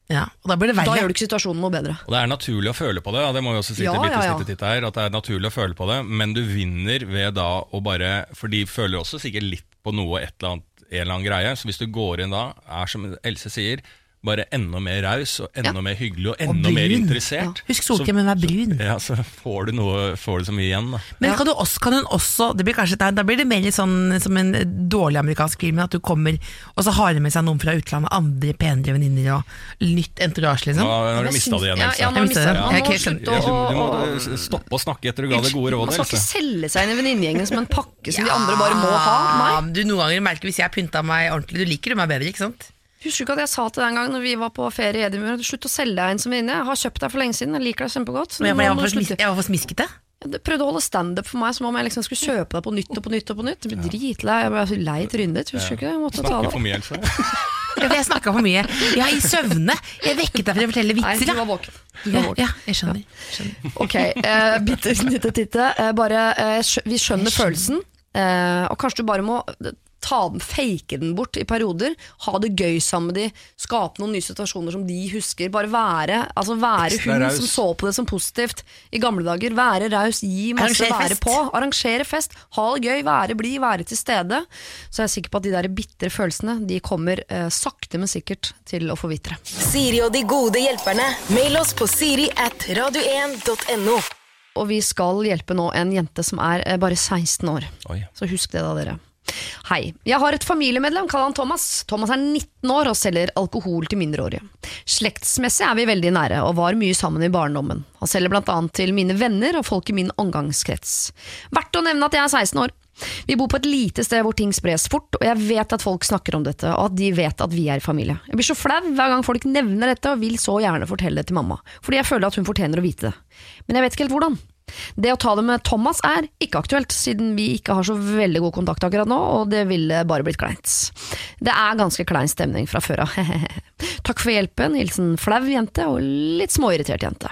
Ja, og da blir det verre. Da gjør du ikke situasjonen noe bedre. Og det er naturlig å føle på det, det må vi også si Ja, til bitte, ja, ja. bitte, bitte her, at det er naturlig å føle på det, men du vinner ved da å bare, for de føler også sikkert litt på noe, et eller annet, en eller annen greie, så hvis du går inn da, er som Else sier, bare enda mer raus, og enda Ja. mer hyggelig, og Og enda mer brun. interessert. Husk solkremen var brun. Så, ja, så får du noe, får du så mye igjen da. Men kan, du også, kan hun også, det blir kanskje, da blir det mer litt sånn som en dårlig amerikansk film, at du kommer, og så har det med seg noen fra utlandet, andre penere venninner og nytt entourage, Nå liksom. har du mistet det igjen, Ja, Else. ja, nå har Jeg mistet mistet det. det. Man Jeg må kan ikke slutte Ja, å... du, du må stoppe å snakke etter du ga det gode råd, Man skal ikke Else. selge seg inn i venninnegjengen som en pakke som de andre bare må ha. Nei. Ja, du noen ganger merker hvis jeg pynta meg ordentlig, du liker du meg bedre, ikke sant? Husker du ikke at jeg sa til deg en gang når vi var på ferie i Edinburgh, slutt å selge deg inn som venninne. Jeg har kjøpt deg for lenge siden, jeg liker deg kjempegodt. Men jeg, Nå jeg, må var du for, smis- slutte. jeg var for smiskete. Jeg prøvde å holde stand-up for meg som om jeg liksom skulle kjøpe deg på nytt og på nytt og på nytt. Jeg ble dritlei, jeg ble så lei trynet ditt, husker du ikke det? Jeg måtte ta Snakker det for opp. mye, Else. Ja, for jeg snakka for mye. Ja, i søvne. Jeg vekket deg for å fortelle Nei, vitser, du da. var våken. Du var Ja, våken. ja, jeg skjønner. skjønner. Ok, eh, bitte knytte titte. Eh, bare, eh, skjø- vi skjønner følelsen, eh, og kanskje du bare må ta den, fake den bort i perioder. Ha det gøy sammen med de, skape noen nye situasjoner som de husker. Bare være, altså være Ekstra hun raus. som så på det som positivt i gamle dager. Være raus, gi masse, Arrangere være fest. på. Arrangere fest. Ha det gøy, være blid, være til stede. Så jeg er sikker på at de der bitre følelsene, de kommer eh, sakte, men sikkert til å forvitre. Siri og de gode hjelperne. Mail oss på siri at radio en punktum no. Og vi skal hjelpe nå en jente som er eh, bare seksten år. Oi. Så husk det da, dere. Hei, jeg har et familiemedlem, kall han Thomas. Thomas er nitten år og selger alkohol til mindreårige. Slektsmessig er vi veldig nære, og var mye sammen i barndommen. Han selger blant annet til mine venner og folk i min omgangskrets. Verdt å nevne at jeg er seksten år. Vi bor på et lite sted hvor ting spres fort, og jeg vet at folk snakker om dette, og at de vet at vi er familie. Jeg blir så flau hver gang folk nevner dette, og vil så gjerne fortelle det til mamma, fordi jeg føler at hun fortjener å vite det. Men jeg vet ikke helt hvordan. Det å ta det med Thomas er ikke aktuelt, siden vi ikke har så veldig god kontakt akkurat nå, og det ville bare blitt kleint. Det er ganske klein stemning fra før av. Takk for hjelpen, hilsen flau jente og litt småirritert jente.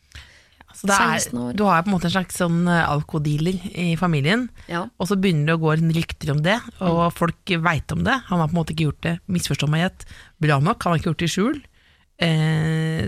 Så det seksten år. er, du har på en måte en slags sånn eh, alkodealer i familien, Ja. og så begynner det å gå en rykter om det, og folk vet om det. Han har på en måte ikke gjort det, misforstå meg rett, bra nok, han har ikke gjort det i skjul. Eh,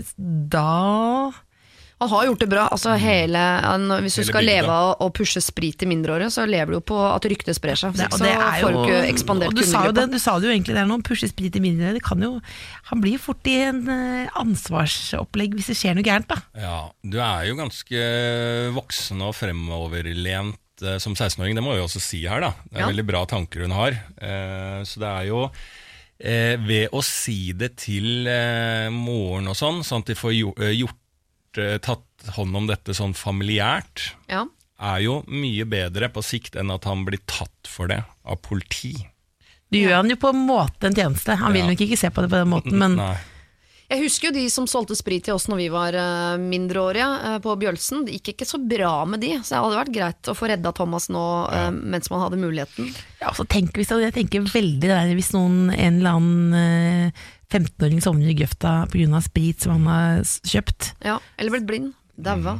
da... Han har gjort det bra, altså hele, han, hvis du Hele skal bygda. leve av å pushe sprit til mindreårige, så lever du jo på at ryktet sprer seg. Det, og så det er jo, får du ikke ekspandert og du sa, jo det, kundegruppa. du sa det jo egentlig der nå, pushe sprit i mindre, det kan jo, han blir fort i en eh, ansvarsopplegg hvis det skjer noe gærent da. Ja, du er jo ganske voksen og fremoverlent eh, som seksten-åring, det må vi også si her da. Det er Ja. veldig bra tanker hun har. Eh, så det er jo eh, ved å si det til eh, moren og sånn, sånn at de får gjort, gjort eh, tatt hånd om dette sånn familiært, Ja. er jo mye bedre på sikt enn at han blir tatt for det av politi. Du gjør han jo på en måte en tjeneste, han vil Ja. nok ikke se på det på den måten, men Nei. Jeg husker jo de som solgte sprit til oss når vi var uh, mindreårige uh, på Bjølsen. Det gikk ikke så bra med de, så det hadde vært greit å få redda Thomas nå uh, mens man hadde muligheten. ja, så tenk, hvis, jeg tenker veldig det der hvis noen, en eller annen eh, femten-åring sovner i grøfta på grunn av sprit som han har s- kjøpt. Ja, eller blitt blind. Daua.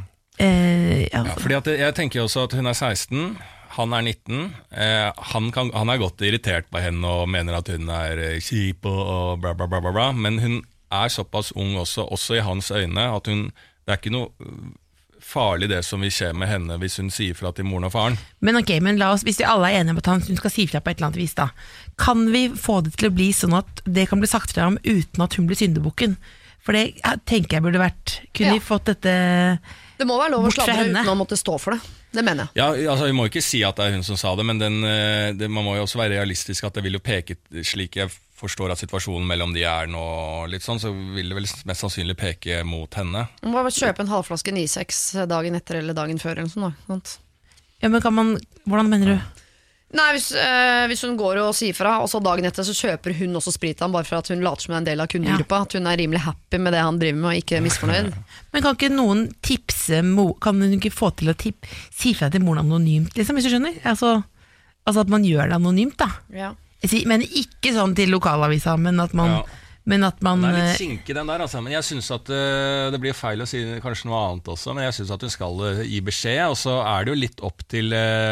Eh, ja, Ja, fordi at jeg tenker også at hun er seksten, han er nitten. Eh, han, kan, han er godt irritert på henne og mener at hun er eh, kjip og, og bla, bla, bla, bla, bla. Men hun er såpass ung også, også i hans øyne, at hun, det er ikke noe øh, farlig det som vil skje med henne hvis hun sier fra til moren og faren. Men ok, men la oss, hvis vi alle er enige om at han hun skal si fra på et eller annet vis da, kan vi få det til å bli sånn at det kan bli sagt fra om uten at hun blir syndebukken? For det ja, tenker jeg burde vært, kunne Ja. vi fått dette... Det må være lov å Bort fra sladre henne. uten å måtte stå for det. Det mener jeg. Ja, altså Vi må ikke si at det er hun som sa det, men den, øh, det, man må jo også være realistisk at det vil jo peke, slik jeg forstår at situasjonen mellom de er nå, litt sånn, så vil det vel mest sannsynlig peke mot henne. Man må bare kjøpe en halvflaske Nisex dagen etter eller dagen før eller sånn, da. Sant? Ja, men kan man, hvordan mener du? Nei, hvis, eh, hvis hun går og sier fra, og så dagen etter så kjøper hun også sprit av ham, bare for at hun later som hun er en del av kundegruppa. At hun er rimelig happy med det han driver med, og ikke misfornøyd. Men kan ikke noen tipse, mo- kan hun ikke få til å tip, si fra til moren anonymt, liksom, hvis du skjønner? Altså, altså at man gjør det anonymt da. Ja. Jeg sier, men ikke sånn til lokalavisa, men at man, Ja. men at man Den er eh, litt kinkig den der, altså. Men jeg synes at øh, det blir feil å si kanskje noe annet også, men jeg synes at hun skal øh, gi beskjed, og så er det jo litt opp til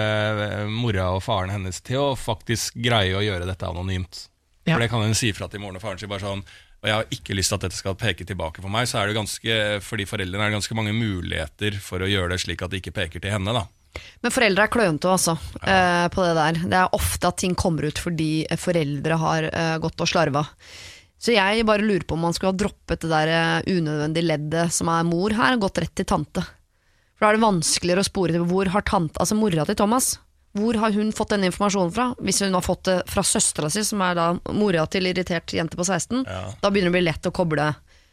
øh, mora og faren hennes til å faktisk greie å gjøre dette anonymt. Ja. For det kan hun si fra til moren og faren sin bare sånn, og jeg har ikke lyst til at dette skal peke tilbake for meg, så er det ganske, for de foreldrene er det ganske mange muligheter for å gjøre det slik at det ikke peker til henne da. Men foreldre er klønete også, ja. eh, på det der. Det er ofte at ting kommer ut fordi foreldre har eh, gått og slarva. Så jeg bare lurer på om man skulle ha droppet det der eh, unødvendige leddet som er mor her, og gått rett til tante. For da er det vanskeligere å spore til hvor har tante, altså mora til Thomas, hvor har hun fått denne informasjonen fra? Hvis hun har fått det fra søstera si, som er da mora til irritert jente på seksten, ja. Da begynner det å bli lett å koble.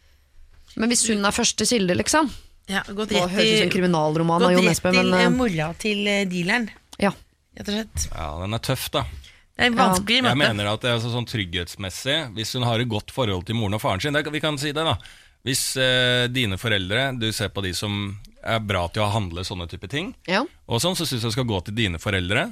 Men hvis hun er første kilde, liksom, ja, gått rett til en kriminalroman av Jo Nesbø, men gått rett til mora til dealeren. Ja. Rett og slett. Ja, den er tøff da. Det er vanskelig ja. måte. Jeg mener at det er sånn trygghetsmessig, hvis hun har et godt forhold til moren og faren sin, det, vi kan si det da. Hvis eh, dine foreldre, du ser på de som er bra til å handle sånne type ting, ja. og sånn, så synes jeg skal gå til dine foreldre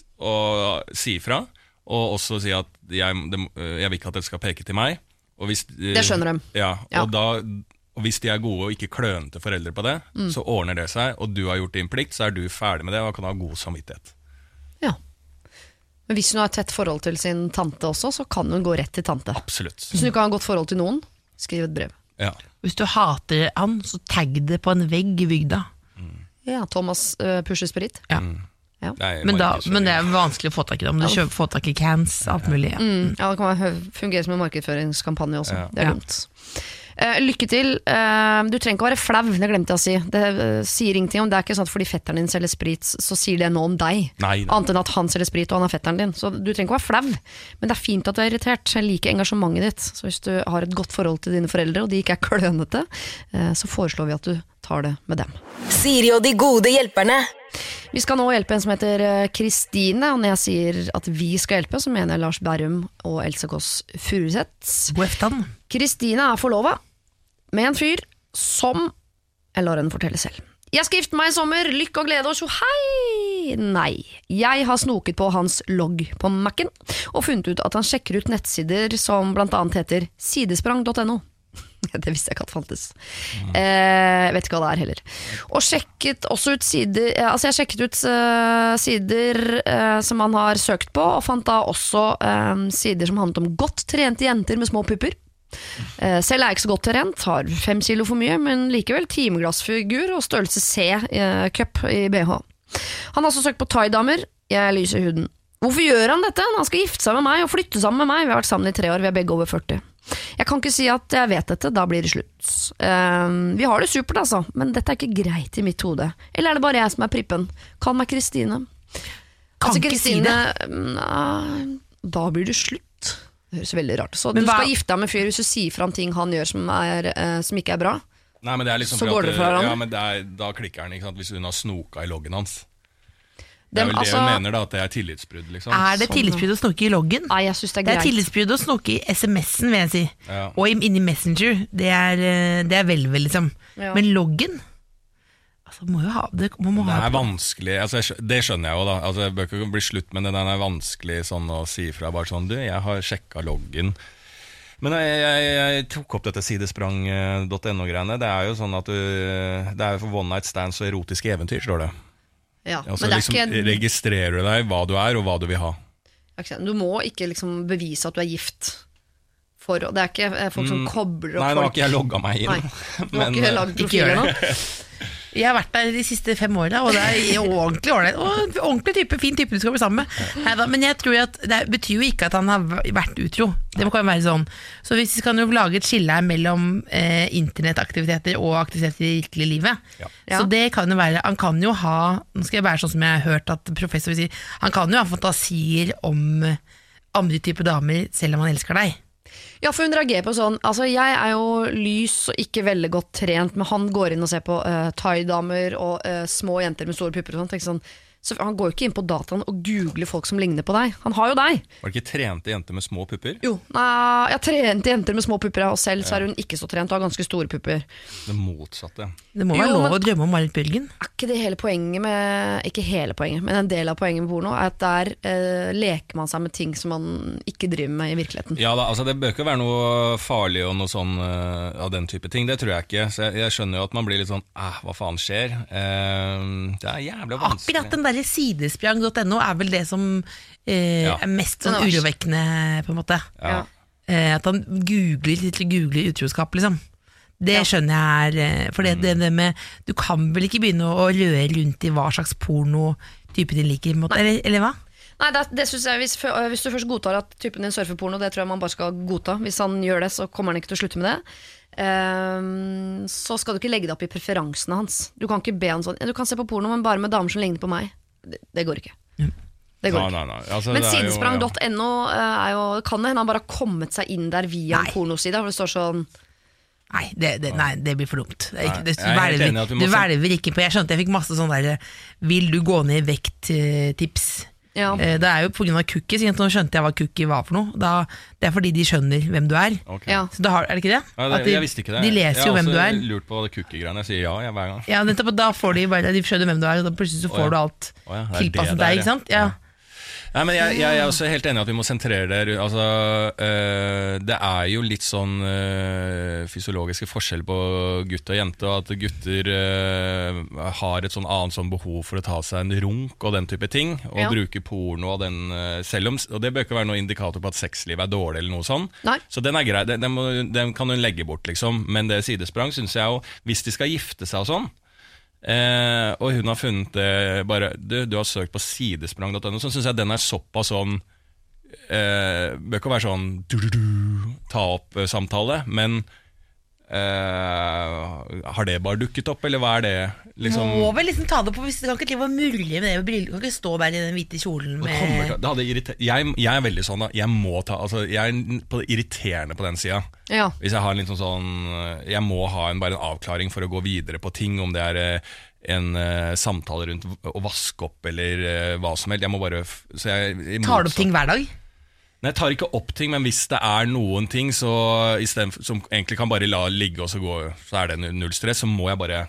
og si fra, og også si at jeg, det, jeg vil ikke at det skal peke til meg. Og hvis, det skjønner de. Ja, ja. Og, da, og hvis de er gode og ikke klønete foreldre på det, mm. så ordner det seg, og du har gjort din plikt, så er du ferdig med det, og kan ha god samvittighet. Ja. Men hvis hun har et tett forhold til sin tante også, så kan hun gå rett til tante. Absolutt. Hvis hun ikke har et godt forhold til noen, skriv et brev. Ja. Hvis du hater han, så tagg det på en vegg i bygda. Mm. Ja, Thomas uh, pusher sprit. Ja. Mm. Ja. Men, da, men det er vanskelig å få tak i det. Om du kjøper, få tak i cans, alt mulig. Ja, mm. ja det kan fungere som en markedsføringskampanje også. Ja. Det er dumt. Uh, lykke til. Uh, du trenger ikke å være flau, det glemte jeg å si. Det uh, sier ingenting om det. Er ikke sånn at fordi fetteren din selger sprit, så sier det noe om deg. Nei, Annet enn at han selger sprit og han er fetteren din. Så du trenger ikke å være flau. Men det er fint at du er irritert. Jeg liker engasjementet ditt. Så hvis du har et godt forhold til dine foreldre, og de ikke er klønete, uh, så foreslår vi at du tar det med dem. Siri og de gode hjelperne. Vi skal nå hjelpe en som heter Kristine, og når jeg sier at vi skal hjelpe, så mener jeg Lars Berrum og Else Kåss Furuseth. God eftan. Kristine er forlovet med en fyr som jeg lar henne fortelle selv. Jeg skal gifte meg i sommer, lykke og glede og tjo hei! Nei, jeg har snoket på hans logg på Mac'en og funnet ut at han sjekker ut nettsider som blant annet heter sidesprang punktum no. Det visste jeg ikke at fantes. eh, Vet ikke hva det er heller. Og sjekket også ut sider Altså jeg sjekket ut uh, sider uh, som han har søkt på, og fant da også uh, sider som handlet om godt trente jenter med små pupper. Uh, selv er jeg ikke så godt trent, har fem kilo for mye, men likevel timeglassfigur og størrelse C uh, cup i B H. Han har også søkt på thaidamer. Jeg er lys i huden. Hvorfor gjør han dette? Han skal gifte seg med meg og flytte sammen med meg. Vi har vært sammen i tre år, vi er begge over førti. Jeg kan ikke si at jeg vet dette, da blir det slutt. uh, Vi har det supert altså, men dette er ikke greit i mitt hode. Eller er det bare jeg som er prippen? Kall meg Kristine. Kan altså, ikke Kristine, si det. Nei, da blir det slutt. Det høres veldig rart. Så men du hva... skal gifte deg med fyr hvis du sier fra om ting han gjør som, er, uh, som ikke er bra. Nei, men det er liksom Så for går at, dere fra hverandre. ja, men det er, da klikker han, ikke sant, hvis hun har snoka i loggen hans. Det Dem, er vel altså, det hun mener da, at det er tillitsbrudd liksom. Er det Sånn. tillitsbrudd å snoke i loggen? Nei, jeg synes det er Det er greit. tillitsbrudd å snoke i S M S-en, vil jeg si. Ja. Og inni Messenger. Det er, eh, det er vel, vel liksom. Ja. Men loggen altså, må jo ha det. Man må Det ha er det. vanskelig, altså, jeg skjø- det skjønner jeg jo da. Altså, det bør ikke bli slutt, men den er vanskelig sånn å si fra. Bare sånn, du, jeg har sjekket loggen. Men jeg, jeg, jeg tok opp dette sidesprang punktum no-greiene. Det er jo sånn at du, det er for one night stands og erotiske eventyr, står det. Ja, Altså, men det er liksom, ikke registrerer du deg hva du er og hva du vil ha. Du må ikke liksom bevise at du er gift for, Det er ikke eh, folk som Mm. kobler opp Nei, nå har folk. ikke jeg logget meg inn. Nei, du har Men, ikke eh, lagd ikke gjør profiler det. nå. Jeg har vært der de siste fem årene, og det er ordentlig ålreit. Og ordentlig type, fin type du skal bli sammen med. Neida, men jeg tror at det betyr jo ikke at han har vært utro. Det kan jo være sånn. Så hvis vi kan jo lage et skille her mellom eh, internettaktiviteter og aktiviteter i virkelig livet. Ja. Så det kan jo være, han kan jo ha, nå skal jeg være sånn som jeg har hørt at professor sier, han kan jo ha fantasier om andre typer damer selv om han elsker deg. Ja, for hun reagerer på sånn. Altså, jeg er jo lys og ikke veldig godt trent, men han går inn og ser på uh, thaidamer og uh, små jenter med store pupper og sånt. Sånn. Så han går jo ikke inn på dataen og googler folk som ligner på deg. Han har jo deg. Var det ikke trente jenter med små pupper? Jo, nei, jeg trente jenter med små pupper, og selv så er hun ikke så trent og har ganske store pupper. Det motsatte. Det må Jo, være lov men- å drømme om Marit Bjørgen. Er ikke det hele poenget med, ikke hele poenget, men en del av poenget med porno, er at der uh, leker man seg med ting som man ikke driver med i virkeligheten. Ja da, altså det bør ikke være noe farlig og noe sånn uh, av den type ting, det tror jeg ikke. Så jeg, jeg skjønner jo at man blir litt sånn, eh, hva faen skjer? Uh, det er jævlig vanskelig. Akkurat den der sidesprang punktum no er vel det som eh, Ja. er mest sånn Den er verst. urovekkende, på en måte. Ja. Ja. eh, At han googler, googler utroskap liksom. Det skjønner jeg er For det, det, det med du kan vel ikke begynne å røre rundt i hva slags porno typen din liker eller, eller hva? Nei, det, det synes jeg hvis, hvis du først godtar at typen din surfer porno, det tror jeg man bare skal godta. Hvis han gjør det, så kommer han ikke til å slutte med det. Um, så skal du ikke legge det opp i preferansene hans. Du kan ikke be han sånn, du kan se på porno, men bare med damer som ligner på meg. Det, det går ikke. Det går Nei, ikke. nei, nei. Altså, Men det er jo- sidesprang dot no er jo, kan det hende han bare har kommet seg inn der via Nei. en pornoside, hvor det står sånn Nei, det, det, nei, det blir for dumt. Det er ikke, det, du, Nei, jeg er helt enig i velger, at vi må du se- velger ikke på Jeg skjønte jeg fikk masse sånn der vil du gå ned i vekt-tips. Ja. Eh, Det er jo på grunn av cookies. Nå skjønte jeg hva cookie var for noe. Da, det er fordi de skjønner hvem du er. Ok. Ja. Så da har, er det ikke det? Ja, det, At de, jeg visste ikke det. De leser jo hvem du Jeg er. har også lurt på det cookie-greiene. Jeg sier ja jeg, hver gang. Ja, nettopp, og da får de bare De skjønner hvem du er, og da plutselig så Å, får ja. du alt Å, ja, det er tilpasset det det er, deg, ikke sant? Ja. Nei, men jeg, jeg er også helt enig i at vi må sentrere det ru- altså, øh, Det er jo litt sånn øh, fysiologiske forskjell på gutt og jente, og at gutter øh, har et sånn annet sånn behov for å ta seg en runk og den type ting, og Ja. bruke porno og den øh, selv om, og det bør ikke være noen indikator på at sexlivet er dårlig eller noe sånn. Nei. Så den er grei, den, den, må, den kan hun legge bort liksom, men det sidesprang synes jeg jo, hvis de skal gifte seg og sånn, Eh, og hun har funnet det bare Du, du har søkt på sidesprang dot no, så synes jeg den er såpass sånn eh, bør ikke være sånn du, du, du, ta opp eh, samtale, men eh, har det bare dukket opp, eller hva er det? Liksom, Må vel liksom ta det på hvis Du kan ikke drive og murle med det med briller. Du kan ikke stå der i den hvite kjolen det kommer med til, det hadde irriter- jeg, jeg er veldig sånn da, jeg må ta altså, jeg er på det irriterende på den siden. Ja. Hvis jeg har en litt sånn sånn Jeg må ha en, bare en avklaring for å gå videre på ting, om det er eh, en eh, samtale rundt å vaske opp eller eh, hva som helst. Jeg må bare f- så jeg, i Tar du opp motsatt- ting hver dag? Nei, jeg tar ikke opp ting, men hvis det er noen ting så, i stedet for, som egentlig kan bare la ligge og så gå, så er det nu- null stress, så må jeg bare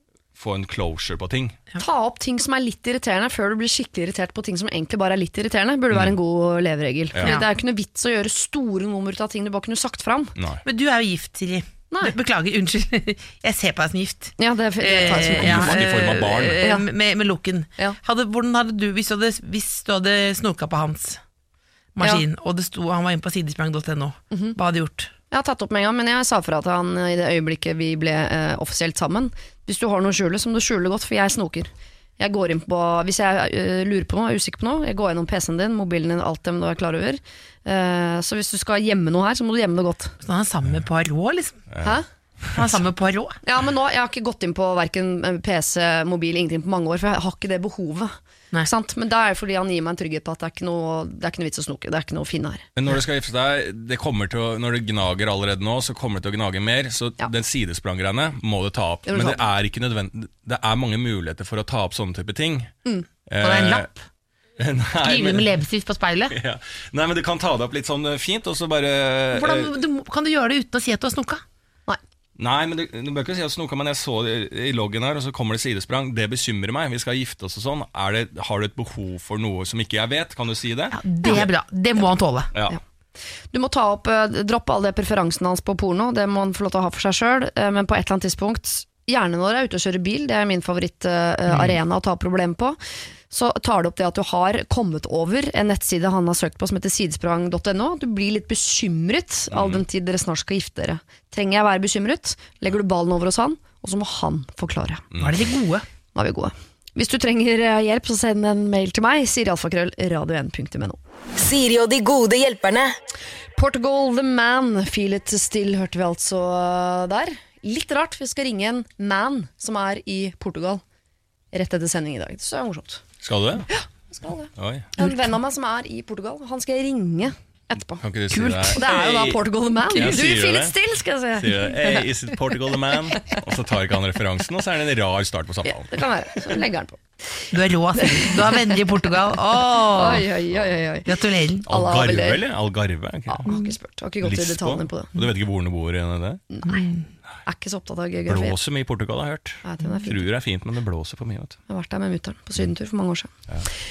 få en closure på ting. Ta opp ting som er litt irriterende før du blir skikkelig irritert på ting som egentlig bare er litt irriterende. Burde være en god leveregel. Fordi Ja. det er ikke noe vits å gjøre store nummer ut av ting du bare kunne sagt fram. Nei. Men du er jo gift, Siri. Nei. Be- Beklager, unnskyld. Jeg ser på deg som gift. Ja, det, det tar jeg som Eh, ja, Gift i form av barn. eh, Ja. Med, med looken. Ja. Hadde, hvordan hadde du, hvis du hadde, hvis du hadde snoka på hans maskin, og det sto, han var inne på sidesprang dot no, Mhm. hva hadde du gjort? Jeg har tatt opp med en gang, men jeg sa fra til han i det øyeblikket vi ble eh, offisielt sammen. Hvis du har noe å skjule, så må du skjule det godt, for jeg snoker. Jeg går inn på, Hvis jeg eh, lurer på noe, er usikker på noe, jeg går gjennom P C-en din, mobilen din, alt det du er klar over. Eh, så hvis du skal gjemme noe her, så må du gjemme det godt. Så han er sammen med Poirot, liksom. Hæ? Han er sammen med Poirot. Ja, men nå, jeg har ikke gått inn på hverken P C, mobil, ingenting på mange år, for jeg har ikke det behovet. Nei. Ikke sant? Men det er fordi han gir meg en trygghet på at det er ikke noe, det er ikke noe vits å snoke, det er ikke noe å finne her. Men når du skal gifte deg, det kommer til å, når det gnager allerede nå, så kommer det til å gnage mer, så Ja. den sidespranggreiene må du ta opp. Det må du Men ta det er ikke nødvendig, det er mange muligheter for å ta opp sånne type ting. Mm. Og det er en lapp. Nei, Skrive men, med leppestift på speilet. ja. Nei, men du kan ta det opp litt sånn eh, fint, og så bare eh, Hvordan, du, må- kan du gjøre det uten å si at du har snoka? Nei. Nei, men du, du bør ikke si at snoka, men jeg så det i loggen her, og så kommer det sidesprang. Det bekymrer meg. Vi skal gifte oss og sånn. Er det, har du et behov for noe som ikke jeg vet? Kan du si det? Ja, det er bra. Det må han tåle. Ja. Ja. Du må ta opp, eh, droppe alle preferansene hans på porno, det må han få lov til å ha for seg sjøl, men på et eller annet tidspunkt, gjerne når jeg er ute og kjører bil, det er min favorittarena å ta problem på, så tar det opp det at du har kommet over en nettside han har søkt på som heter sidesprang dot no. Du blir litt bekymret all den tid dere snart skal gifte dere. Trenger jeg være bekymret? Legger du ballen over hos han, og så må han forklare. Nå er dere gode. Nå er vi gode. Hvis du trenger eh, hjelp, så send en mail til meg, siri alfakrøll radio en punktum no. Siri og de gode hjelperne. Portugal The Man, Feel It Still, hørte vi altså der. Litt rart, vi skal ringe en man som er i Portugal rett etter sending i dag. Så er det morsomt. Skal du det? Jeg skal det. Oi. En venn av meg som er i Portugal, han skal jeg ringe etterpå. Kan ikke du Kult. si Og det er jo da Hey, Portugal The Man. Ja, Du, sier du Feel det? It Still, skal jeg si. sier du, hey, is it Portugal the man? Og så tar ikke han referansen, og så er det en rar start på Ja, samtalen. det kan være. Så legger han på. Du er rå, Siri. Du har venner i Portugal. Åh, Oi, oi, oi, oi, oi. gratulerer. Alle har vel Algarve, det. eller? Algarve? Ja, jeg har ikke spurt. Jeg har ikke gått i Lisboa? detaljene på det. Og du vet ikke hvor du bor nede der? Nei. Jeg er ikke så opptatt av geografi. Blåser mye i Portugal, har jeg hørt. Jeg vet, den er fin. Tror det er fint, men det blåser for mye. Vet du. Jeg har vært der med mutteren på sydentur for mange år siden.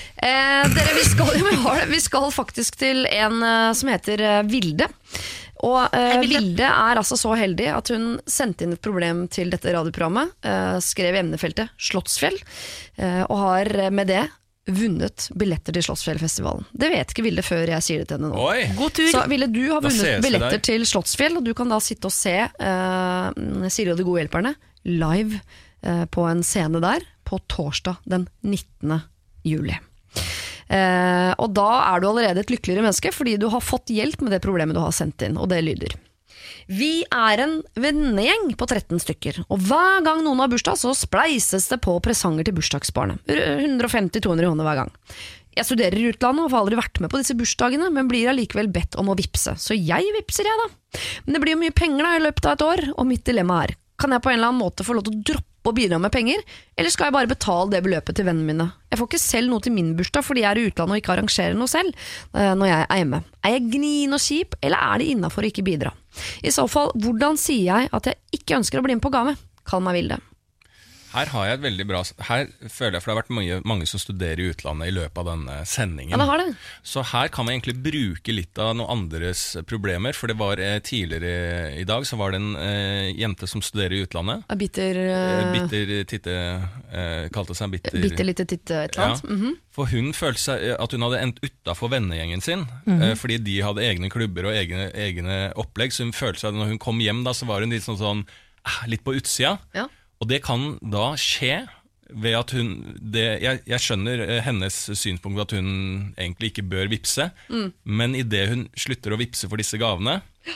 Eh, dere, vi skal, ja, men vi har det. Vi skal faktisk til en eh, som heter eh, Vilde. Og eh, Hei, Vilde. Vilde er altså så heldig at hun sendte inn et problem til dette radioprogrammet. Eh, skrev i emnefeltet Slottsfjell. Eh, og har eh, med det vunnet billetter til Slottsfjellfestivalen. Det vet ikke Vilde før jeg sier det til henne nå. Oi. God tur. Så Vilde, du har Da ses vunnet vi billetter der. til Slottsfjell, og du kan da sitte og se uh, Siri og de gode hjelperne live uh, på en scene der på torsdag den nittende juli. Uh, og da er du allerede et lykkeligere menneske, fordi du har fått hjelp med det problemet du har sendt inn, og det lyder. Vi er en vennegjeng på tretten stykker, og hver gang noen har bursdag, så spleises det på presanger til bursdagsbarnet. hundre femti til to hundre kroner hver gang. Jeg studerer i utlandet og har aldri vært med på disse bursdagene, men blir allikevel bedt om å vipse. Så jeg vipser jeg da. Men det blir jo mye penger da i løpet av et år, og mitt dilemma er, kan jeg på en eller annen måte få lov til å droppe å bidra med penger, eller skal jeg bare betale det beløpet til vennene mine? Jeg får ikke selv noe til min bursdag fordi jeg er i utlandet og ikke arrangerer noe selv uh, når jeg er hjemme. Er jeg gnien og kjip, eller er det innenfor å ikke bidra? I så fall, hvordan sier jeg at jeg ikke ønsker å bli med på gave? Kall meg Vilde. Her har jeg et veldig bra Her føler jeg, for det har vært mange, mange som studerer i utlandet i løpet av denne sendingen. Ja, det har det. Så her kan man egentlig bruke litt av noen andres problemer. For det var eh, tidligere i dag så var det en eh, jente som studerer i utlandet. Er bitter Eh, uh, bitter titte eh, Kalte seg bitter, bitter lite titte et eller annet. Ja. Mhm. For hun følte seg at hun hadde endt utenfor vennegjengen sin, eh, fordi de hadde egne klubber og egne, egne opplegg. Så hun følte seg, når hun kom hjem da, så var hun litt sånn, sånn eh, litt på utsida. Ja. Og det kan da skje ved at hun det, jeg, jeg skjønner hennes synspunkt at hun egentlig ikke bør vipse, mm. men i det hun slutter å vipse for disse gavene,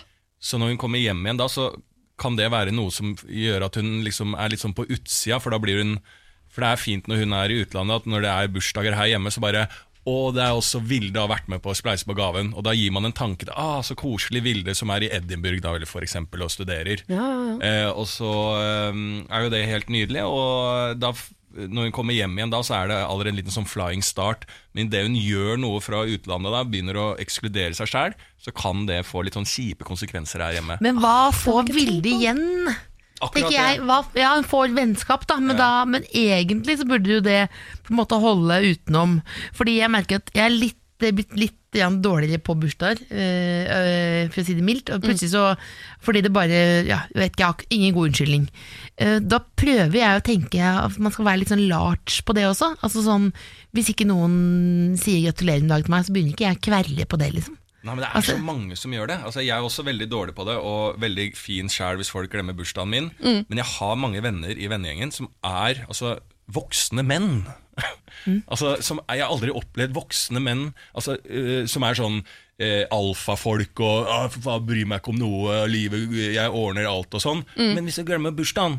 så når hun kommer hjem igjen da, så kan det være noe som gjør at hun liksom er litt sånn på utsida, for da blir hun, for det er fint når hun er i utlandet, at når det er bursdager her hjemme, så bare, og det er også Vilde har vært med på å spleise på gaven, og da gir man en tanke til, ah, så koselig Vilde som er i Edinburgh da, eller for eksempel, og studerer. Ja, ja, ja. Eh, og så eh, er jo det helt nydelig, og da, når hun kommer hjem igjen da, så er det allerede en liten sånn flying start, men det hun gjør noe fra utlandet da, begynner å ekskludere seg selv, så kan det få litt sånn kjipe konsekvenser her hjemme. Men hva får Vilde igjen? Akkurat Tenker jeg, hva, ja, hun får vennskap da, men, Ja. da, men egentlig så burde jo det på en måte holde utenom. Fordi jeg merker at jeg er litt, det er blitt litt ja, dårligere på bursdager, øh, øh, for å si det mildt. Og plutselig så, fordi det bare, ja, jeg vet ikke, jeg har ingen god unnskyldning. Uh, da prøver jeg å tenke at man skal være litt sånn large på det også. Altså sånn, hvis ikke noen sier gratulerer en dag til meg, så begynner ikke jeg å kverre på det liksom. Nei, men det er Altså- så mange som gjør det. Altså, jeg er også veldig dårlig på det, og veldig fin selv hvis folk glemmer bursdagen min. Mm. Men jeg har mange venner i vennegjengen som er altså, voksne menn. Mm. altså, som, jeg har aldri opplevd voksne menn altså, uh, som er sånn uh, alfafolk og ah, hva bryr meg ikke om noe, livet, jeg ordner alt og sånn. Mm. Men hvis jeg glemmer bursdagen,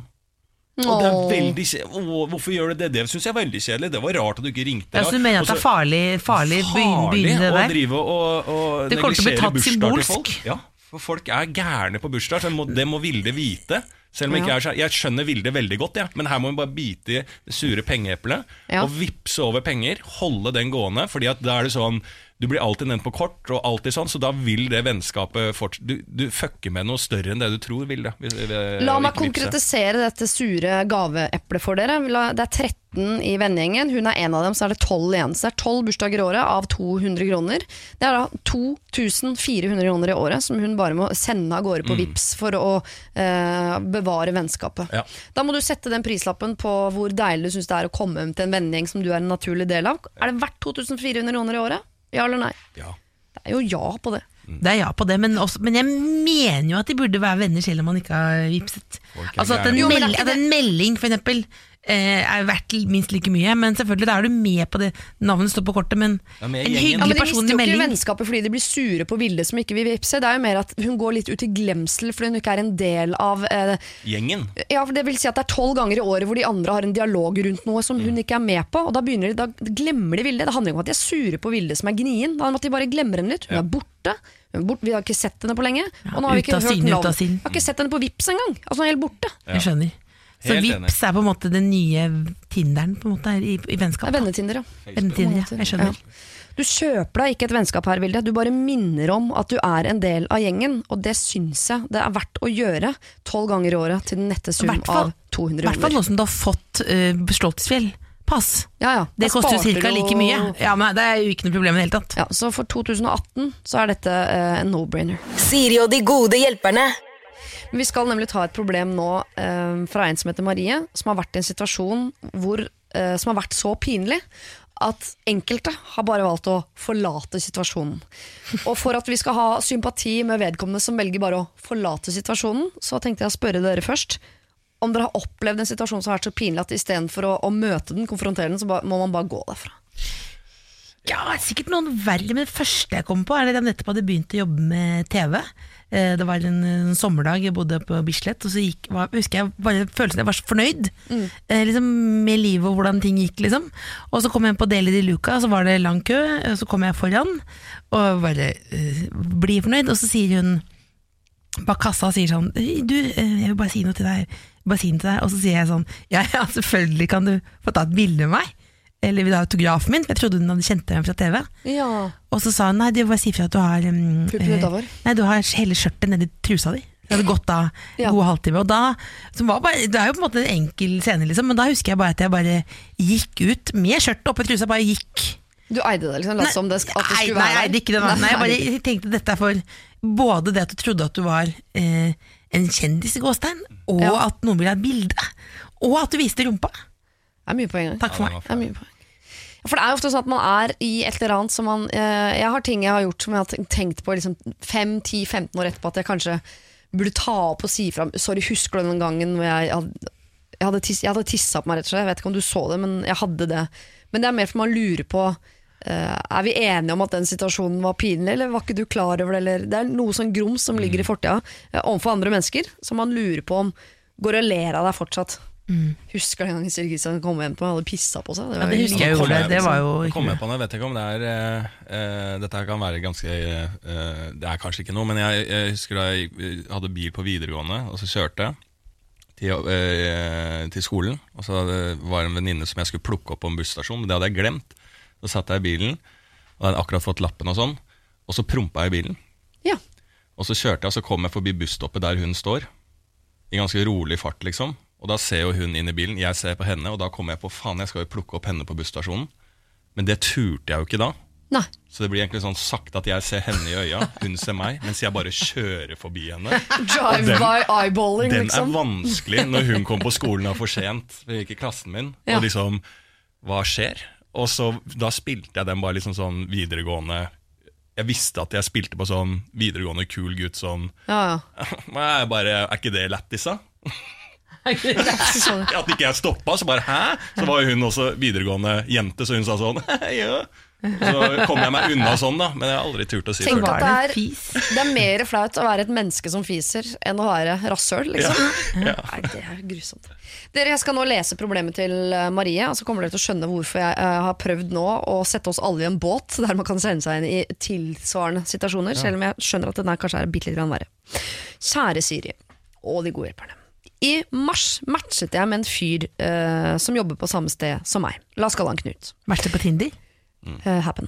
og det er veldig kjedelig. Åh, hvorfor gjør du det? Det synes jeg er veldig kjedelig. Det var rart at du ikke ringte. Ja, så du mener at det er farlig, farlig, farlig begynne det å der? drive og, og Det kommer til å bli neglisjere tatt bursdager til symbolsk. folk. Ja, for folk er gærne på bursdag, så det må, det må Vilde vite. Selv om jeg ikke er så, jeg skjønner Vilde veldig godt, ja. Men her må vi bare bite i det sure pengeeplet Ja. og vippse over penger, holde den gående, fordi at da er det sånn, du blir alltid nevnt på kort og alltid sånn, så da vil det vennskapet fortsatt, du, du fucker med noe større enn det du tror, Vilde. Ved- ved- La å meg ikke vippse. konkretisere dette sure gaveeplet for dere. La- Det er tretten i vennegjengen. Hun er en av dem, så er det tolv igjen. Så det er tolv bursdager i året av to hundre kroner. Det er da to tusen fire hundre kroner i året som hun bare må sende av gårde på Vips for å eh, bevare vennskapet. Ja. Da må du sette den prislappen på hvor deilig du synes det er å komme hjem til en vennegjeng som du er en naturlig del av. Er det verdt to tusen fire hundre kroner i året? Ja eller nei? Ja. Det er jo ja på det. Det er ja på det, men, også, men jeg mener jo at de burde være venner selv om man ikke har vipset. Folk er Altså at en, gærne. Jo, men det er meld, ikke at en melding for eksempel eh, er verdt minst like mye, men selvfølgelig da er du med på det. Navnet står på kortet, men Ja, med en gjengen. Ja, hyggelig men De mister personlig jo ikke melding. vennskapet fordi de blir sure på Vilde som ikke vil vipse. Det er jo mer at hun går litt ut i glemsel fordi hun ikke er en del av eh, Gjengen. Ja, for det vil si at det er tolv ganger i året hvor de andre har en dialog rundt noe som hun ikke er med på. Og da, begynner de, da glemmer de Vilde. Det handler ikke om at de er sure på Vilde som er gnien. Det handler om at de bare glemmer henne litt. Hun er borte. Hun er borte. Vi har ikke sett henne på lenge. Og nå har vi ut ikke av hørt syne, ut navn. av sinn. Vi har ikke sett henne på Vips engang. Altså, hun er helt borte. Jeg skjønner. Så Helt Vips er på en måte den nye Tinderen på en måte her i, i Det vennskap. er vennetinder, ja. Vennetinder, ja. Jeg skjønner. Ja. Du kjøper deg ikke et vennskap her, Vilde. Du bare minner om at du er en del av gjengen, og det syns jeg det er verdt å gjøre tolv ganger i året til den nette sum Hvert fall- av to I hundre hvert fall kroner. nå som du har fått uh, Slottsfjell. Pass. Ja, ja. Det Da koster jo sparte cirka du- like mye. Ja, men det er jo ikke noe problem i det hele tatt. Ja, så for to tusen atten så er dette eh, en no-brainer. Siri og de gode hjelperne. Men vi skal nemlig ta et problem nå eh, fra en som heter Marie, som har vært i en situasjon hvor uh, som har vært så pinlig at enkelte har bare valgt å forlate situasjonen. Og for at vi skal ha sympati med vedkommende som velger bare å forlate situasjonen, så tenkte jeg å spørre dere først om dere har opplevd en situasjon som har vært så pinlig at i stedet for å, å møte den, konfrontere den, så ba, må man bare gå derfra. Ja, sikkert noen verre, men det første jeg kom på er at jeg nettopp hadde begynt å jobbe med T V. Det var en, en sommerdag, jeg bodde på Bislett, og så gikk, var, husker jeg bare følelsen jeg var så fornøyd mm. eh, liksom, med livet og hvordan ting gikk liksom. Og så kom jeg på Deli de Luca, så var det lang kø, og så kom jeg foran og bare uh, bli fornøyd, og så sier hun bak kassa og sier sånn, du, jeg vil bare si noe til deg, bare si noe til deg, og så sier jeg sånn, ja, ja, selvfølgelig kan du få ta et bilde med meg, eller vil du ha autografen min, for jeg trodde hun hadde kjent meg fra T V. Ja. Og så sa hun, nei, det var bare si for at du har um, eh, nei, du har hele skjørtet nede i trusa di. Det hadde gått da ja. gode halvtime. Og da, som var bare, det er jo på en måte en enkel scene liksom, men da husker jeg bare at jeg bare gikk ut med skjørtet oppe i trusa, bare gikk. Du eide det liksom, latt som det, at det nei, skulle være nei, nei, ikke det, nei, nei, jeg bare tenkte dette er for både det at du trodde at du var eh, en kjendis i gåstein, og ja. at noen ville ha et bilde, og at du viste rumpa. Det er mye på en gang. Takk for meg. Det er mye på en gang. For det er jo ofte sånn at man er i et eller annet som man eh, jeg har ting jeg har gjort som jeg har tenkt på liksom fem, ti, femten år etterpå at jeg kanskje burde ta opp og si fra. Sorry, husker du den gangen hvor jeg, jeg, hadde, jeg, hadde tiss, jeg hadde tisset på meg rett og slett. Jeg vet ikke om du så det, men jeg hadde det. Men det er mer for man lurer på eh, er vi enige om at den situasjonen var pinlig, eller var ikke du klar over det? Eller, det er noe sånn grums som ligger i fortida eh, overfor andre mennesker, som man lurer på om går og ler av deg fortsatt. Mm. Husker den gangen Siri Kristian kom hjem på og hadde pissa på seg. Det, ja, det husker jeg jo, det, det var jo ikke kom jeg på det, vet ikke om det er uh, dette kan være ganske uh, det er kanskje ikke noe, men jeg, jeg husker da jeg hadde bil på videregående, og så kjørte jeg til, uh, til skolen, og så var det en venninne som jeg skulle plukke opp på en busstasjon, men det hadde jeg glemt. Så satt jeg i bilen, og hadde akkurat fått lappen og sånn, og så prompa jeg i bilen. Ja. Og så kjørte jeg, og så kom jeg forbi busstoppet der hun står, i ganske rolig fart liksom. Og da ser jo hun inn i bilen, jeg ser på henne, og da kommer jeg på, faen, jeg skal jo plukke opp henne på busstasjonen. Men det turte jeg jo ikke da. Nei. Så det blir egentlig sånn sagt at jeg ser henne i øya, hun ser meg, mens jeg bare kjører forbi henne. Drive by eyeballing, den liksom. Den er vanskelig når hun kom på skolen og for sent, for jeg gikk i klassen min, ja. Og liksom, hva skjer? Og så, da spilte jeg den bare liksom sånn videregående, jeg visste at jeg spilte på sånn videregående kul gutt, sånn, ja, ja. Jeg bare, er ikke det lættisa? At ikke jeg stoppet, så bare hæ? Så var hun også videregående jente, så hun sa sånn ja. Så kom jeg meg unna sånn da, men jeg har aldri turt å si Tenk at det er, det er mer flaut å være et menneske som fiser enn å være rasshøl, liksom. Ja. Ja. Nei, det er grusomt. Dere, jeg skal nå lese problemet til Marie, og så kommer dere til å skjønne hvorfor jeg uh, har prøvd nå å sette oss alle i en båt der man kan sende seg inn i tilsvarende situasjoner, ja. Selv om jeg skjønner at den her kanskje er bitte litt grann verre. Kjære Siri og de gode hjelperne. I mars matchet jeg med en fyr uh, som jobber på samme sted som meg. La oss kalle han Knut. Matchet på Tinder? Uh, happen.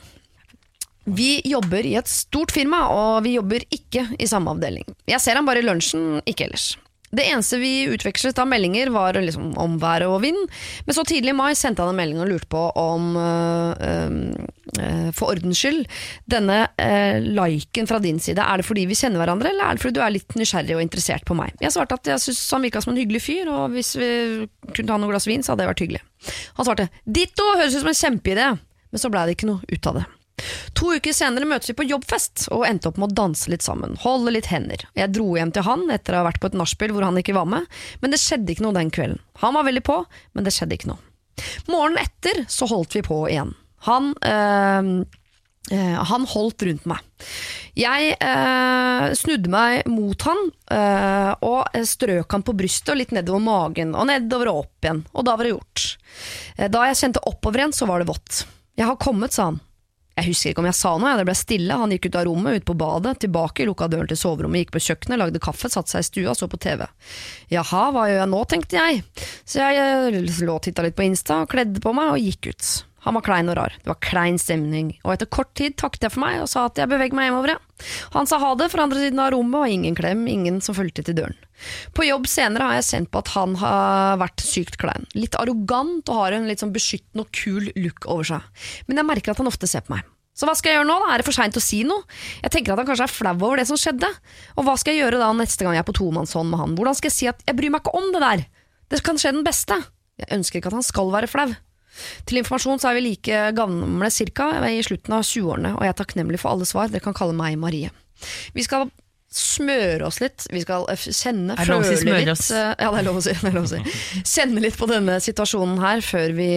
Vi jobber i et stort firma, og vi jobber ikke i samme avdeling. Jeg ser han bare i lunsjen, ikke ellers. Det eneste vi utvekslet av meldinger var liksom om været og vind, men så tidlig i mai sendte han en melding og lurte på om, uh, uh, for ordens skyld, denne uh, liken fra din side, er det fordi vi kjenner hverandre, eller er det fordi du er litt nysgjerrig og interessert på meg? Jeg svarte at jeg synes han virket som en hyggelig fyr, og hvis vi kunne ta noen glass vin, så hadde det vært hyggelig. Han svarte, ditto, høres ut som en kjempeidé, men så ble det ikke noe ut av det. To uker senere møtes vi på jobbfest og endte opp med å danse litt sammen, holde litt hender. Jeg dro hjem til han etter å ha vært på et nachspiel hvor han ikke var med, men det skjedde ikke noe den kvelden. Han var veldig på, men det skjedde ikke noe. Morgenen etter så holdt vi på igjen. Han, øh, øh, han holdt rundt meg. Jeg øh, snudde meg mot han øh, og strøk han på brystet og litt nedover magen og nedover og opp igjen, og da var det gjort. Da jeg kjente oppover igjen så var det vått. Jeg har kommet, sa han. Jeg husker ikke om jeg sa noe, det ble stille, han gikk ut av rommet, ut på badet, tilbake, lukket døren til soverommet, gikk på kjøkkenet, lagde kaffe, satt seg i stua, så på T V. Jaha, hva gjør jeg nå, tenkte jeg. Så jeg lå og tittet litt på Insta, kledde på meg og gikk ut. Han var klein og rar, det var klein stemning, og etter kort tid takket jeg for meg og sa at jeg beveget meg hjemover. Han sa ha det for andre siden av rommet, og ingen klem, ingen som følte til døren. På jobb senere har jeg sendt på at han har vært sykt klein, litt arrogant og har en litt sånn beskyttende og kul look over seg. Men jeg merker at han ofte ser på meg. Så hva skal jeg gjøre nå da? Er det for sent å si noe? Jeg tenker at han kanskje er flau over det som skjedde. Og hva skal jeg gjøre da neste gang jeg er på tomannshånd med han? Hvordan skal jeg si at jeg bryr meg ikke om det der? Det kan skje den beste. Jeg ønsker ikke at han skal være flau. Til informasjon så er vi like gamle cirka i slutten av tjueårene, og jeg er takknemlig for alle svar. Dere kan kalle meg Marie. Vi skal smøre oss litt, vi skal kjenne, Er det lov å si føle smøre litt. oss? Ja, det er lov å si, det er lov å si. Kjenne litt på denne situasjonen her før vi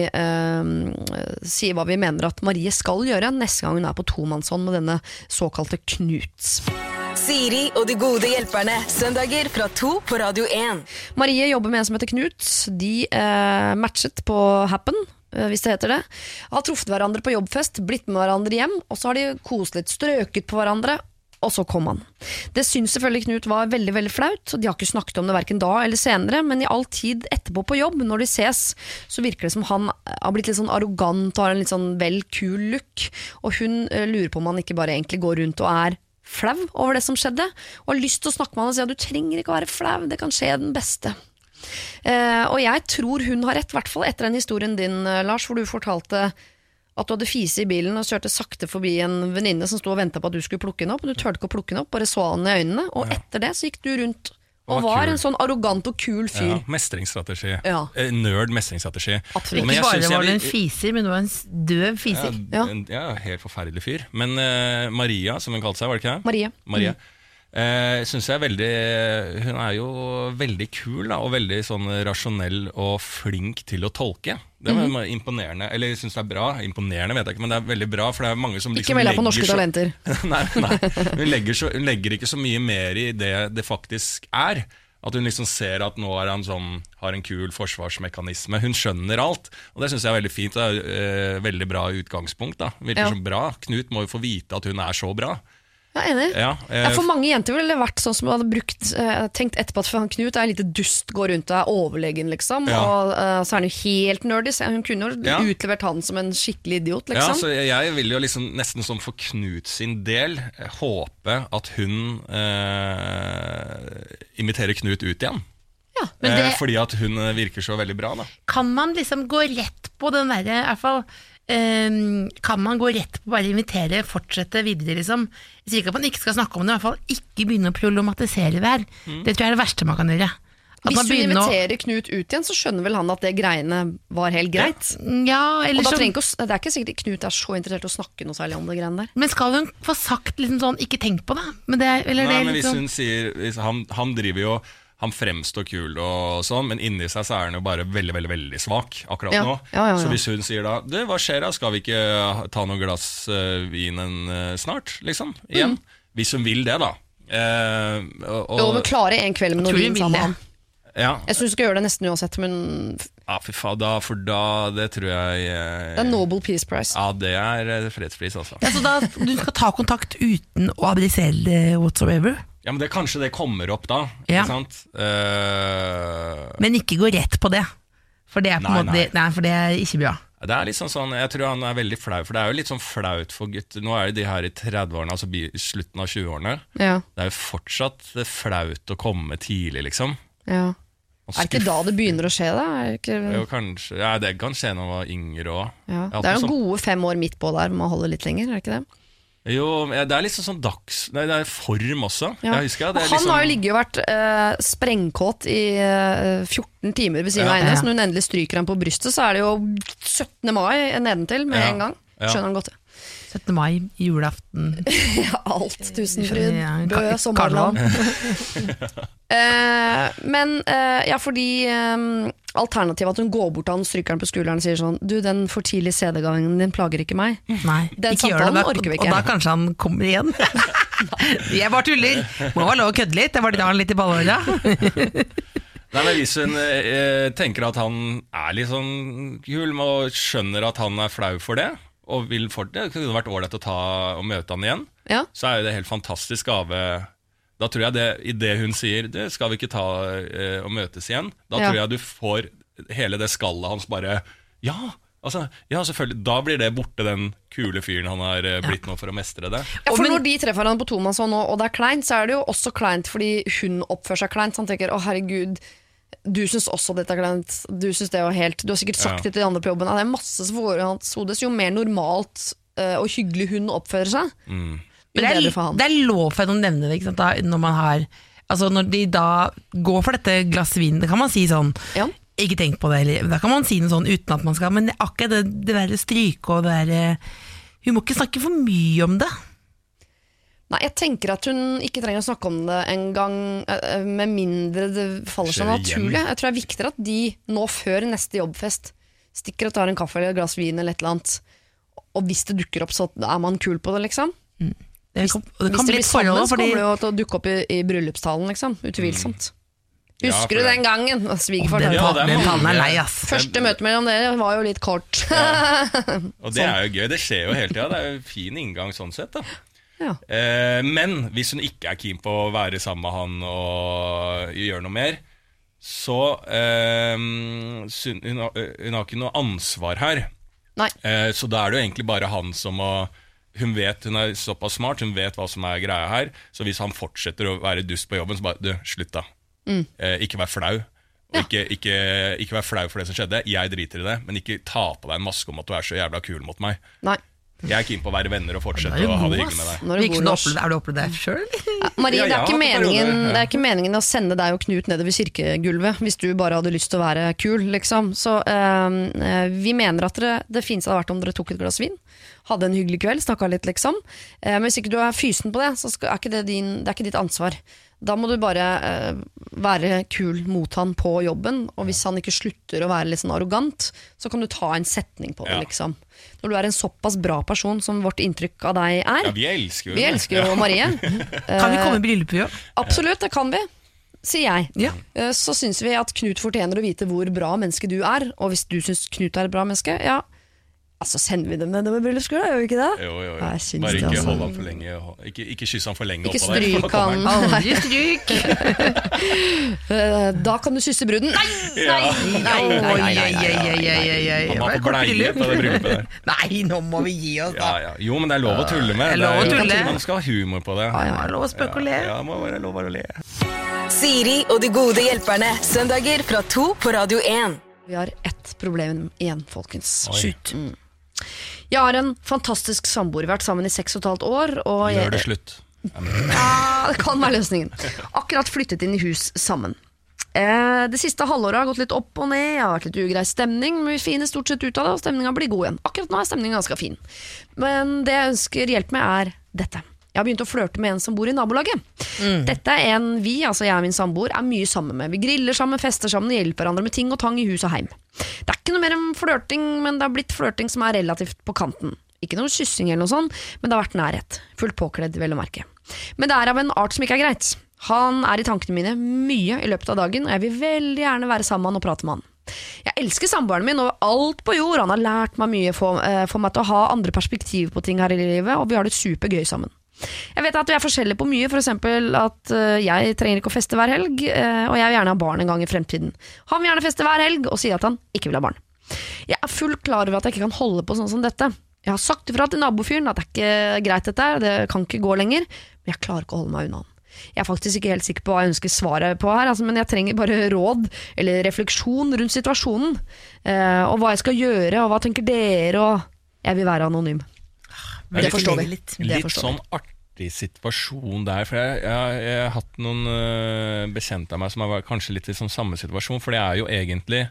eh, sier hva vi mener at Marie skal gjøre neste gang hun er på tomannshånd med denne såkalte Knuts. Siri og de gode hjelperne. Søndager fra to på Radio én. Marie jobber med en som heter Knut. De eh, matchet på Happen, eh, hvis det heter det. Har truffet hverandre på jobbfest, blitt med hverandre hjem, og så har de kost litt, strøket på hverandre, og så kom han. Det synes selvfølgelig Knut var veldig, veldig flaut, og de har ikke snakket om det hverken da eller senere, men i all tid etterpå på jobb, når de ses, så virker det som han har blitt litt sånn arrogant og har en litt sånn vel kul look, og hun eh, lurer på om han ikke bare egentlig går rundt og er flau over det som skjedde, og har lyst til å snakke med han og si at du trenger ikke å være flau, det kan skje den beste. Eh, og jeg tror hun har rett, i hvert fall etter den historien din, Lars, hvor du fortalte at du hadde fise i bilen og kjørte sakte forbi en venninne som stod og ventet på at du skulle plukke henne opp, og du tørte ikke å plukke henne opp, bare så han i øynene, og Ja. etter det så gikk du rundt Og og var var kul. en sånn arrogant og kul fyr. Ja, mestringsstrategi. Ja. Eh, Nerd mestringsstrategi. Absolutt. Men Ikke jeg bare synes jeg var det en vil- fiser, men det var en s- døv fiser. Ja, en, ja, helt forferdelig fyr. Men eh, Maria, som hun kalte seg, var det ikke det? Marie. Marie. Eh, synes jeg er veldig Hun er jo veldig kul da, og veldig sånn rasjonell og flink til å tolke. Det var Mhm. imponerende. Eller jeg synes det er bra. Imponerende vet jeg ikke, men det er veldig bra. For det er mange som Ikke liksom meld deg på legger norske så- talenter. nei, nei. Hun, legger så, hun legger ikke så mye mer i det det faktisk er. At hun liksom ser at nå er han sånn, har en kul forsvarsmekanisme. Hun skjønner alt, og det synes jeg er veldig fint. Det er eh, veldig bra utgangspunkt da. Virker Ja. som bra. Knut må jo få vite at hun er så bra. Ja, enig. Ja, eh, Ja, for mange jenter ville vært sånn som hadde brukt eh, tenkt etterpå at for han Knut er litt dust, går rundt og er overlegen liksom, Ja. og eh, så er han jo helt nerdy, så hun kunne jo Ja. utlevert han som en skikkelig idiot Ja, liksom. så jeg vil jo liksom nesten som for Knut sin del eh, håpe at hun eh, imiterer Knut ut igjen. Ja, men Eh, det fordi at hun eh, virker så veldig bra da. kan man liksom gå rett på den derre, i hvert fall ehm, kan man gå rett på bare invitere, fortsette videre liksom. Jeg sier ikke at man ikke skal snakke om det, i hvert fall ikke begynne å problematisere det her. Det tror jeg er det verste man kan gjøre. At Hvis man du begynner å- inviterer Knut ut igjen, så skjønner vel han at det greiene var helt greit. Ja, Og eller da så, trenger ikke, å- det er ikke sikkert Knut er så interessert i å snakke noe særlig om det greiene der. men skal hun få sagt liksom sånn, ikke tenk på det? Men det er, eller Nei, det er men hvis liksom, hun sier hvis han, han driver jo Han fremstår kul og sånn, men inni seg så er han jo bare veldig, veldig veldig svak akkurat Ja, nå. ja, ja, ja. Så hvis hun sier da Du, hva skjer da? Skal vi ikke ta noen glass eh, vin en, eh, snart? Liksom, igjen. Hvis hun vil det, da. Eh, og, og, Jo, men klare en kveld med noe Tror du vin vil sammen med det? han. ja, Jeg synes du skal gjøre det nesten uansett, men ja, fy faen, da, for da Det tror jeg eh, det er Nobel Peace Prize. Ja, det er eh, fredspris, altså. ja, så da, du skal ta kontakt uten å adressere det whatsoever, Ja, men det, kanskje det kommer opp da, Ja. ikke sant? Eh, men ikke gå rett på det. For det er på en Nei, måte, nei. nei, for det er ikke bra. Det er liksom sånn, jeg tror han er veldig flau, for det er jo litt sånn flaut for gutter. Nå er det de her i trettiårene, altså bi- slutten av tjueårene. Ja, Det er jo fortsatt flaut å komme tidlig, liksom. ja. Og Er det ikke da det begynner å skje, da? Er det, ikke... Jo, kanskje, ja, det kan skje når man var yngre også. ja. Jeg har Det er hatt jo noe gode fem år midt på der, man holder litt lenger, er det ikke det? sånn- Jo, men det er liksom sånn dags... Nei, det er form også. Ja. Jeg husker at det Og er han liksom, har jo ligget og vært eh, sprengkåt i eh, fjorten timer ved siden Ja. av henne, Ja. så når hun endelig stryker ham på brystet, så er det jo syttende mai nedentil med Ja. en gang. Ja. Skjønner han godt det. syttende mai, julaften, Ja, alt. Tusenfryd, Ja, Bø, ka- sommerland. eh, men eh, ja, fordi eh, alternativet at hun går bort til han, stryker han på skulderen og sier sånn Du, den for tidlige C D-gangen din plager ikke meg. nei, Den ikke gjør det, samtalen da, orker vi ikke. og da kanskje han kommer igjen. Jeg bare tuller, må være lov å kødde litt, det var det da han litt i ballhåra. Nei, men hvis hun eh, tenker at han er litt sånn kul, og skjønner at han er flau for det, og vil for det, det kunne vært ålreit å ta og møte han igjen, Ja. så er jo det helt fantastisk gave. Da tror jeg det, i det hun sier, det skal vi ikke ta eh, og møtes igjen, da Ja. tror jeg du får hele det skallet hans bare, ja, altså, ja selvfølgelig, da blir det borte den kule fyren han har eh, blitt nå for å mestre det. Ja, for men- når de treffer han på tomannshånd og, og det er kleint, så er det jo også kleint fordi hun oppfører seg kleint. Så han tenker, å herregud, du syns også dette er kleint. Du synes det var helt Du har sikkert sagt Ja. det til de andre på jobben. Ja, det er masse som foregår i hans hode. Så jo mer normalt eh, og hyggelig hun oppfører seg, Mm. jo Men det, bedre er, for han. det er lov for henne å nevne det, ikke sant? Da, når man har Altså når de da går for dette glass vin, det kan man si sånn Ja. ikke tenkt på det, eller, da kan man si noe sånn uten at man skal, men akkurat det, det der stryke og det der, hun må ikke snakke for mye om det. Nei, jeg tenker at hun ikke trenger å snakke om det en gang, med mindre det faller seg naturlig. Jeg tror det er viktigere at de nå før neste jobbfest stikker og tar en kaffe eller et glass vin eller et eller annet, og hvis det dukker opp så er man kul på det, liksom. Mm. Det kan, hvis, det kan hvis bli litt forhold, så kommer det jo til å dukke opp i, i bryllupstalen, liksom, utvilsomt. Mm. Husker ja, du den gangen? Svigerfar, den, ja, den talen er lei, ass. Første møte mellom dere var jo litt kort. Ja. Og det er jo gøy, det skjer jo hele tiden. Det er jo en fin inngang sånn sett da. Ja. eh, Men hvis hun ikke er keen på å være sammen med han og gjøre noe mer, så eh, hun, hun, har, hun har ikke noe ansvar her. Nei. eh, Så da er det jo egentlig bare han som må. Hun vet, hun er såpass smart, hun vet hva som er greia her. Så hvis han fortsetter å være dust på jobben, så bare, du, slutt da. Mm. Eh, ikke vær flau og ja. ikke, ikke, ikke vær flau for det som skjedde. Jeg driter i det, men ikke ta på deg en maske om at du er så jævla kul mot meg. Nei. Jeg er keen på å være venner og fortsette å ha det hyggelig med deg. Når du god, er du opplevd det selv? Ja, Marie, det er, ikke meningen, det er ikke meningen å sende deg og Knut nedover kirkegulvet hvis du bare hadde lyst til å være kul, liksom. Så øh, vi mener at det, det finnes hadde vært om dere tok et glass vin, hadde en hyggelig kveld, snakket litt, liksom. eh, Men hvis ikke du er fysen på det, så er ikke det, din, det er ikke ditt ansvar. Da må du bare uh, være kul mot han på jobben. Og hvis han ikke slutter å være litt sånn arrogant, så kan du ta en setning på det, ja. liksom. Når du er en såpass bra person som vårt inntrykk av deg er. Ja, vi elsker jo, vi elsker jo Marie. Kan vi komme i bryllupet, jo? Absolutt, det kan vi, sier jeg. Ja. uh, Så synes vi at Knut fortjener å vite hvor bra menneske du er. Og hvis du synes Knut er et bra menneske, ja, altså sender vi dem nedover bryllupsskula, gjør vi ikke det? Jo, jo, jo. Bare ikke altså. hold han for lenge. Ikke, ikke kyss han for lenge. Ikke stryk han. Aldri stryk. Da kan du kysse bruden. Nei! Ja. Nei! Nei! Nei! Nei! Nei! Han var på bleie på det bryllupet der. Nei, nå må vi gi oss da. Ja, ja. Jo, men det er lov å tulle med. Det er lov å tulle. Man skal ha humor på det. Ja, ja, lov å spøke og le. Ja, må være lov å le. Siri og de gode hjelperne. Søndager fra to på Radio én. Vi har ett problem igjen, folkens. Skyt. Mm. Jeg har en fantastisk samboer. Vi har vært sammen i seks og et halvt år og jeg... Gjør det slutt. Ja, det kan være løsningen. Akkurat flyttet inn i hus sammen. eh, Det siste halvåret har gått litt opp og ned. Jeg har vært litt ugrei stemning, men vi finner stort sett ut av det, og stemningen blir god igjen. Akkurat nå er stemningen ganske fin. Men det jeg ønsker hjelp med er dette. Jeg har begynt å flørte med en som bor i nabolaget. mm. Dette er en vi, altså jeg og min samboer, er mye sammen med. Vi griller sammen, fester sammen, hjelper hverandre med ting og tang i hus og heim. Det er ikke noe mer enn flørting, men det har blitt flørting som er relativt på kanten. Ikke noe kyssing eller noe sånt, men det har vært nærhet. Fullt påkledd, vel å merke. Men det er av en art som ikke er greit. Han er i tankene mine mye i løpet av dagen, og jeg vil veldig gjerne være sammen med han og prate med han. Jeg elsker samboeren min over alt på jord. Han har lært meg mye for, uh, for meg til å ha andre perspektiv på ting her i livet, og vi har det supergøy sammen. Jeg vet at vi er forskjellige på mye, for eksempel at uh, jeg trenger ikke å feste hver helg, uh, og jeg vil gjerne ha barn en gang i fremtiden. Han vil gjerne feste hver helg, og sier at han ikke vil ha barn. Jeg er fullt klar over at jeg ikke kan holde på sånn som dette. Jeg har sagt ifra til nabofyren at det er ikke greit dette her, det kan ikke gå lenger, men jeg klarer ikke å holde meg unna han. Jeg er faktisk ikke helt sikker på hva jeg ønsker svaret på her, altså, men jeg trenger bare råd eller refleksjon rundt situasjonen, uh, og hva jeg skal gjøre, og hva tenker dere, og jeg vil være anonym. Det forstår vi. Litt, litt sånn artig situasjon der, for jeg, jeg, jeg har hatt noen uh, bekjente av meg som har vært kanskje litt i sånn samme situasjon, for det er jo egentlig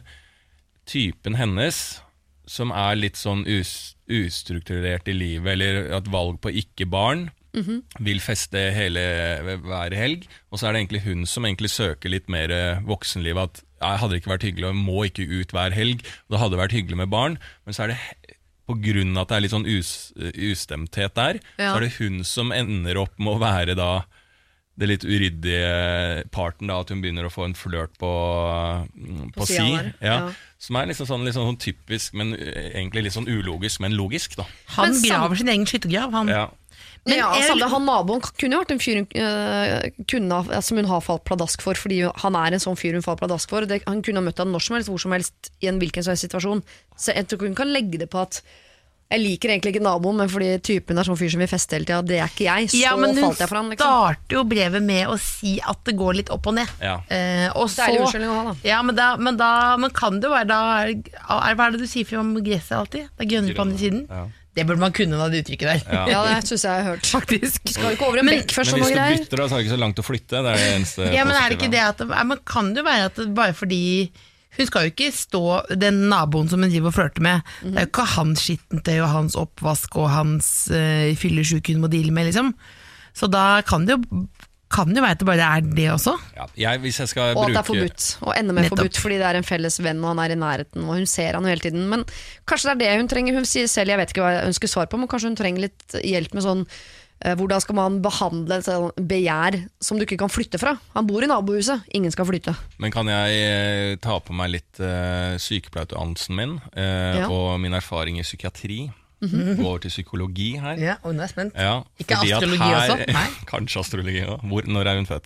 typen hennes som er litt sånn us, ustrukturert i livet, eller at valg på ikke barn, mm-hmm. vil feste hele hver helg, og så er det egentlig hun som egentlig søker litt mer voksenliv, at jeg hadde ikke vært hyggelig og må ikke ut hver helg, og det hadde vært hyggelig med barn, men så er det på grunn av at det er litt sånn us, ustemthet der, ja. Så er det hun som ender opp med å være da det litt uryddige parten da, at hun begynner å få en flørt på, på, på si, ja. Ja. Som er liksom sånn, liksom sånn typisk, men egentlig litt sånn ulogisk, men logisk da. Han graver sin egen skyttergrav, han. Ja. Men ja, samme, han naboen kunne jo vært en fyr uh, kunne, som hun har falt pladask for, fordi han er en sånn fyr hun falt pladask for. Det, han kunne ha møtt han når som helst, hvor som helst, i en hvilken som helst situasjon. Så jeg tror hun kan legge det på at jeg liker egentlig ikke naboen, men fordi typen er sånn fyr som vil feste hele tida, det er ikke jeg, så ja, falt jeg for han. Liksom. Starter jo brevet med å si at det går litt opp og ned. Ja. Eh, og så, Deilig unnskyldning å ha da. Ja, men da, men da men kan det være da, er, hva er det du sier for om gresset alltid? Det er grønnere på andre siden. Ja. Det burde man kunne da, det uttrykket der. Ja, ja det synes jeg jeg har hørt. Faktisk. Skal vi ikke over en bekk først og noe greier? Men hvis du bytter da, så er det ikke så langt å flytte. Det er det eneste ja, men er det ikke det at det, man kan det jo være at det bare fordi hun skal jo ikke stå den naboen som hun driver og flørter med. Mm-hmm. Det er jo ikke hans skittentøy og hans oppvask og hans uh, fyllesyke hun må deale med, liksom. Så da kan det jo kan det jo være at det bare er det også. Ja, jeg, hvis jeg skal og bruke... at det er forbudt, og enda mer forbudt, fordi det er en felles venn, og han er i nærheten, og hun ser han hele tiden. Men kanskje det er det hun trenger, hun sier selv, jeg vet ikke hva jeg ønsker svar på, men kanskje hun trenger litt hjelp med sånn, eh, hvordan skal man behandle et sånn begjær som du ikke kan flytte fra? Han bor i nabohuset, ingen skal flytte. Men kan jeg eh, ta på meg litt eh, sykepleierutdannelsen min, eh, ja. Og min erfaring i psykiatri? Mm-hmm. Gå over til psykologi her. Ja, og nå er jeg spent. Ja, ikke astrologi her, også? Nei. Kanskje astrologi også. Hvor, når er hun født?